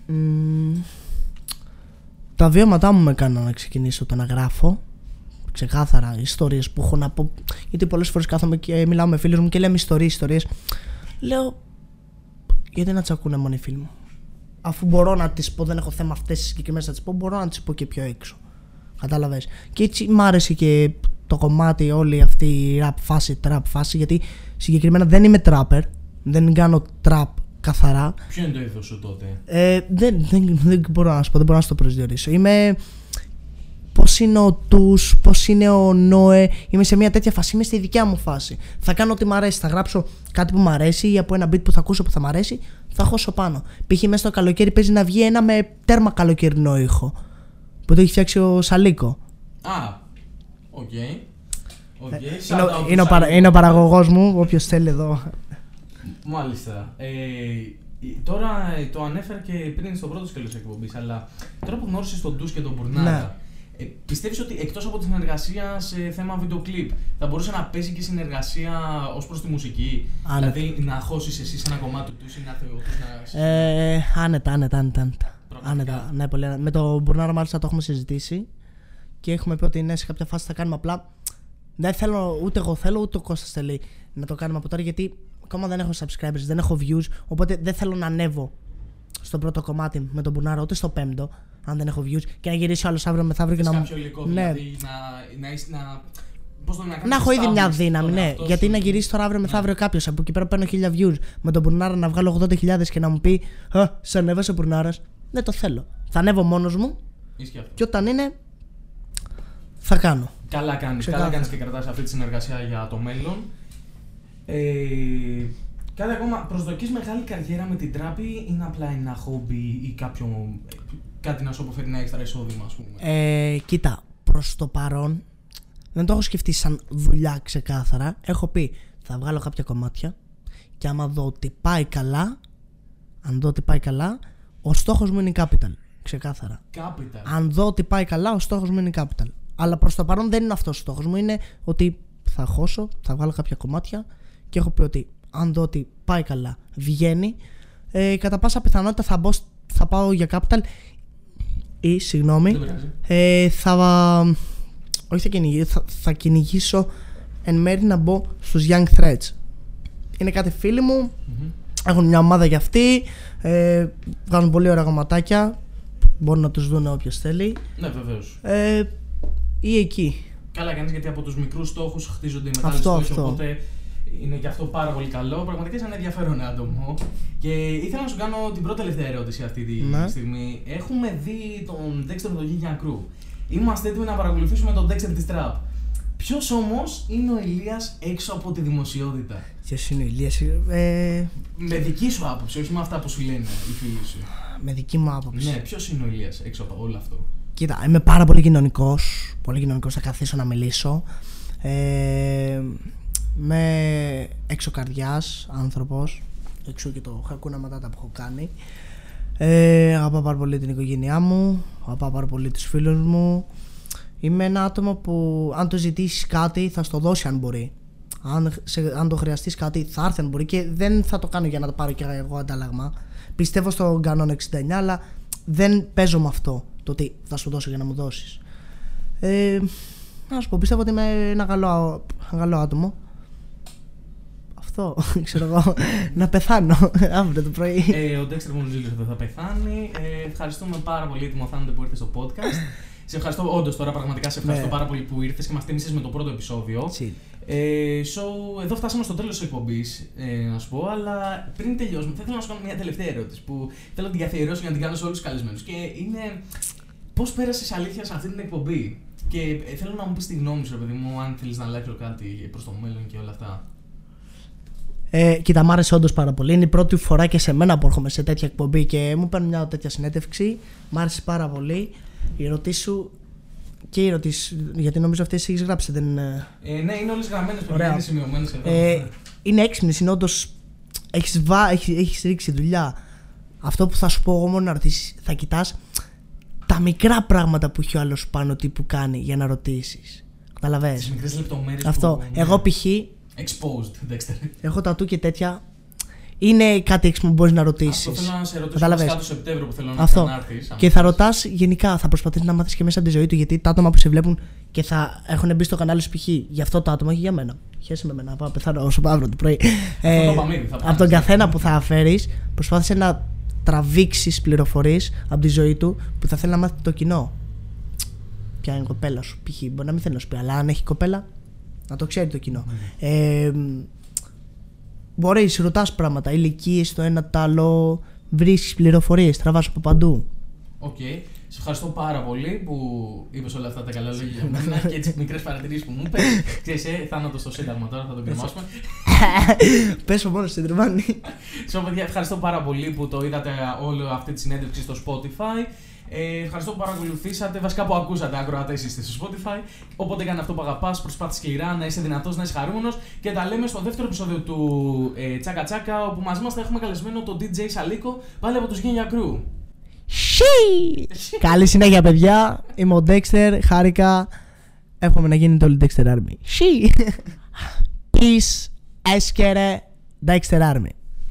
Speaker 2: Τα βιώματά μου με έκαναν να ξεκινήσω το να γράφω. Ξεκάθαρα ιστορίες που έχω να πω. Γιατί πολλές φορές κάθομαι και μιλάω με φίλους μου και λέμε ιστορίες. Λέω, γιατί να τσακούνε μόνο οι φίλοι μου? αφού μπορώ να τις πω, δεν έχω θέμα αυτές τις συγκεκριμένες να τις πω, μπορώ να τις πω και πιο έξω. Κατάλαβες. Και έτσι μ' άρεσε και το κομμάτι, όλη αυτή η rap φάση, trap φάση, γιατί συγκεκριμένα δεν είμαι trapper, δεν κάνω trap καθαρά.
Speaker 1: Ποιο είναι το είδος σου τότε?
Speaker 2: Δεν μπορώ να σου πω, δεν μπορώ να σου το προσδιορίσω. Είμαι. Πώς είναι ο Τους, πώς είναι ο Νόε, είμαι σε μια τέτοια φάση, είμαι στη δικιά μου φάση. Θα κάνω ό,τι μου αρέσει, θα γράψω κάτι που μου αρέσει ή από ένα beat που θα ακούσω που θα μου αρέσει, θα χώσω πάνω. Π.χ. μέσα στο καλοκαίρι παίζει να βγει ένα με τέρμα καλοκαιρινό ήχο που το έχει φτιάξει ο Σαλίκο.
Speaker 1: Α, οκ.
Speaker 2: Είναι ο παραγωγός μου, όποιος θέλει εδώ.
Speaker 1: Μάλιστα. Τώρα το ανέφερα και πριν στο πρώτο σκέλος της εκπομπής, αλλά τώρα που γνώρισες τον Τους και τον Μπουρνάρα, πιστεύεις ότι εκτός από τη συνεργασία σε θέμα βίντεο κλιπ θα μπορούσε να παίζει και συνεργασία ως προς τη μουσική? Δηλαδή να χώσεις εσύ σε ένα κομμάτι του Τους ή να έρθει ο Τους να...
Speaker 2: Άνετα. Ναι, πολύ. Με τον Μπουρνάρα μάλιστα το έχουμε συζητήσει και έχουμε πει ότι ναι, σε κάποια φάση θα κάνουμε, απλά δεν θέλω, ούτε εγώ θέλω ούτε ο Κώστας θέλει να το κάνουμε από τώρα, γιατί ακόμα δεν έχω subscribers, δεν έχω views, οπότε δεν θέλω να ανέβω στο πρώτο κομμάτι με τον Μπουρνάρα ούτε στο πέμπτο, αν δεν έχω views, και να γυρίσει ο άλλος αύριο μεθαύριο και να μου.
Speaker 1: Κάποιο υλικό, δηλαδή
Speaker 2: να έχω ήδη μια δύναμη, ναι. Γιατί να γυρίσει τώρα αύριο μεθαύριο κάποιος από εκεί πέρα παίρνω 1000 views, με τον Μπουρνάρα να βγάλω 80.000 και να μου πει σε ανέβασε ο Μπουρνάρας. Δεν το θέλω. Θα ανέβω μόνος μου και όταν είναι θα κάνω.
Speaker 1: Καλά κάνεις και κρατάς αυτή τη συνεργασία για το μέλλον. Κάτι ακόμα, προσδοκείς μεγάλη καριέρα με την τράπη ή είναι απλά ένα χόμπι ή κάτι να σου αποφέρει ένα έξτρα εισόδημα, ας πούμε?
Speaker 2: Κοίτα, προς το παρόν δεν το έχω σκεφτεί σαν δουλειά ξεκάθαρα. Έχω πει θα βγάλω κάποια κομμάτια και άμα δω ότι πάει καλά, ο στόχος μου είναι η Capital. Ξεκάθαρα.
Speaker 1: Capital.
Speaker 2: Αν δω ότι πάει καλά, ο στόχος μου είναι η Capital. Αλλά προς το παρόν δεν είναι αυτός ο στόχος μου. Είναι ότι θα χώσω, θα βγάλω κάποια κομμάτια και έχω πει ότι αν δω ότι πάει καλά, βγαίνει, κατά πάσα πιθανότητα θα πάω για Capital ή συγγνώμη. Θα κυνηγήσω εν μέρει να μπω στους Young Threads. Είναι κάτι φίλοι μου, έχουν μια ομάδα για αυτοί, βγάζουν πολύ ωραία κομματάκια, μπορεί να τους δουν όποιος θέλει.
Speaker 1: Ναι, βεβαίως.
Speaker 2: Ή εκεί.
Speaker 1: Καλά κάνεις, γιατί από τους μικρούς στόχους χτίζονται οι μεγάλοι στόχοι, οπότε είναι και αυτό πάρα πολύ καλό. Πραγματικά είσαι ένα ενδιαφέρον άτομο. Και ήθελα να σου κάνω την πρώτη τελευταία ερώτηση αυτή τη στιγμή. Έχουμε δει τον Dexter με το Giga Crew. Είμαστε έτοιμοι να παρακολουθήσουμε τον Dexter της Trap. Ποιος όμως είναι ο Ηλίας έξω από τη δημοσιότητα?
Speaker 2: Ποιος είναι ο Ηλίας?
Speaker 1: Με δική σου άποψη, όχι με αυτά που σου λένε οι φίλοι σου.
Speaker 2: Με δική μου άποψη.
Speaker 1: Ναι, ποιος είναι ο Ηλίας έξω από όλο αυτό?
Speaker 2: Κοίτα, είμαι πάρα πολύ κοινωνικός. Πολύ κοινωνικός, θα καθίσω να μιλήσω. Με έξω καρδιάς άνθρωπος. Έξω και το Hakuna Matata που έχω κάνει. Αγαπάω πάρα πολύ την οικογένειά μου. Αγαπάω πάρα πολύ τους φίλους μου. Είμαι ένα άτομο που αν το ζητήσεις κάτι θα στο δώσει αν μπορεί. Αν το χρειαστείς κάτι θα έρθει αν μπορεί, και δεν θα το κάνω για να το πάρω και εγώ αντάλλαγμα. Πιστεύω στον κανόνα 69, αλλά δεν παίζω με αυτό, το ότι θα σου δώσω για να μου δώσεις. Να σου πω, πιστεύω ότι είμαι ένα καλό άτομο. Αυτό, ξέρω εγώ, να πεθάνω αύριο το πρωί.
Speaker 1: Ο Dexter Mounzilios δεν θα πεθάνει. Ευχαριστούμε πάρα πολύ, Τιμοθάνετε, που ήρθες στο podcast. Σε ευχαριστώ, όντως, τώρα πραγματικά σε ευχαριστώ πάρα πολύ που ήρθες και μας τίμησες με το πρώτο επεισόδιο. Εδώ φτάσαμε στο τέλος της εκπομπής, να σου πω, αλλά πριν τελειώσουμε, θα ήθελα να σου κάνω μια τελευταία ερώτηση που θέλω να την καθιερώσω για να την κάνω σε όλους τους καλεσμένους. Και είναι πώς πέρασες αλήθεια σε αυτή την εκπομπή. Και θέλω να μου πεις τη γνώμη σου, παιδί μου, αν θέλεις να αλλάξω κάτι προς το μέλλον και όλα αυτά.
Speaker 2: Κοίτα, μ' άρεσε όντως πάρα πολύ. Είναι η πρώτη φορά και σε μένα που έρχομαι σε τέτοια εκπομπή και μου παίρνει μια τέτοια συνέντευξη. Μ' άρεσε πάρα πολύ. Οι ερωτήσεις σου και οι ερωτήσεις, γιατί νομίζω αυτές έχεις γράψει, δεν είναι?
Speaker 1: Ναι, είναι όλες γραμμένες, παιδιά, είναι σημειωμένες εδώ.
Speaker 2: Είναι έξυπνες, είναι όντως. Έχεις ρίξει δουλειά. Αυτό που θα σου πω εγώ μόνο να ρωτήσεις, θα κοιτάς τα μικρά πράγματα που έχει ο άλλος πάνω, τι που κάνει για να ρωτήσεις. Καταλαβαίνεις.
Speaker 1: Τις μικρές λεπτομέρειες.
Speaker 2: Αυτό.
Speaker 1: Που,
Speaker 2: εγώ π.χ.
Speaker 1: Exposed, Dexter.
Speaker 2: Έχω τατού και τέτοια. Είναι κάτι έξυπνο που μπορείς να ρωτήσεις.
Speaker 1: Αυτό θέλω να σε ρωτήσω βασικά το Σεπτέμβριο που θέλω να έρθεις.
Speaker 2: Και θα ρωτάς γενικά, θα προσπαθείς να μάθεις και μέσα από τη ζωή του, γιατί τα άτομα που σε βλέπουν και θα έχουν μπει στο κανάλι σου π.χ. για αυτό το άτομο και για μένα. Χαίρεσαι με μένα, πάω πεθάνω όσο πάω αύριο το πρωί. Από τον καθένα που θα φέρεις, προσπάθησε να τραβήξεις πληροφορίες από τη ζωή του που θα θέλει να μάθει το κοινό. Ποια είναι η κοπέλα σου, π.χ. Μπορεί να μην θέλει να σου πει, αλλά αν έχει κοπέλα, να το ξέρει το κοινό. Μπορείς, ρωτάς πράγματα, ηλικίες, το ένα το άλλο, βρίσκεις πληροφορίες, τραβάς από παντού.
Speaker 1: Οκ. Σε ευχαριστώ πάρα πολύ που είπες όλα αυτά τα καλά λόγια για μένα και τις μικρές παρατηρήσεις που μου είπες. Ξέρεις, θάνατο στο Σύνταγμα τώρα, θα τον κρεμάσουμε.
Speaker 2: Πες ο μόνος στην τριμάνη.
Speaker 1: Παιδιά, ευχαριστώ πάρα πολύ που το είδατε όλη αυτή τη συνέντευξη στο Spotify. Ευχαριστώ που παρακολουθήσατε, βασικά που ακούσατε ακροατές είστε στο Spotify. Οπότε κάνε αυτό που αγαπάς, προσπάθησε σκληρά να είσαι δυνατός, να είσαι χαρούμενος. Και τα λέμε στο δεύτερο επεισόδιο του Τσάκα Τσάκα, όπου μαζί μας θα έχουμε καλεσμένο τον DJ Σαλίκο, πάλι από τους Γένια Crew.
Speaker 2: Καλή συνέχεια, παιδιά. Είμαι ο Dexter, χάρηκα. Εύχομαι να γίνει το όλη Dexter Army. Peace, έσκερε Dexter Army.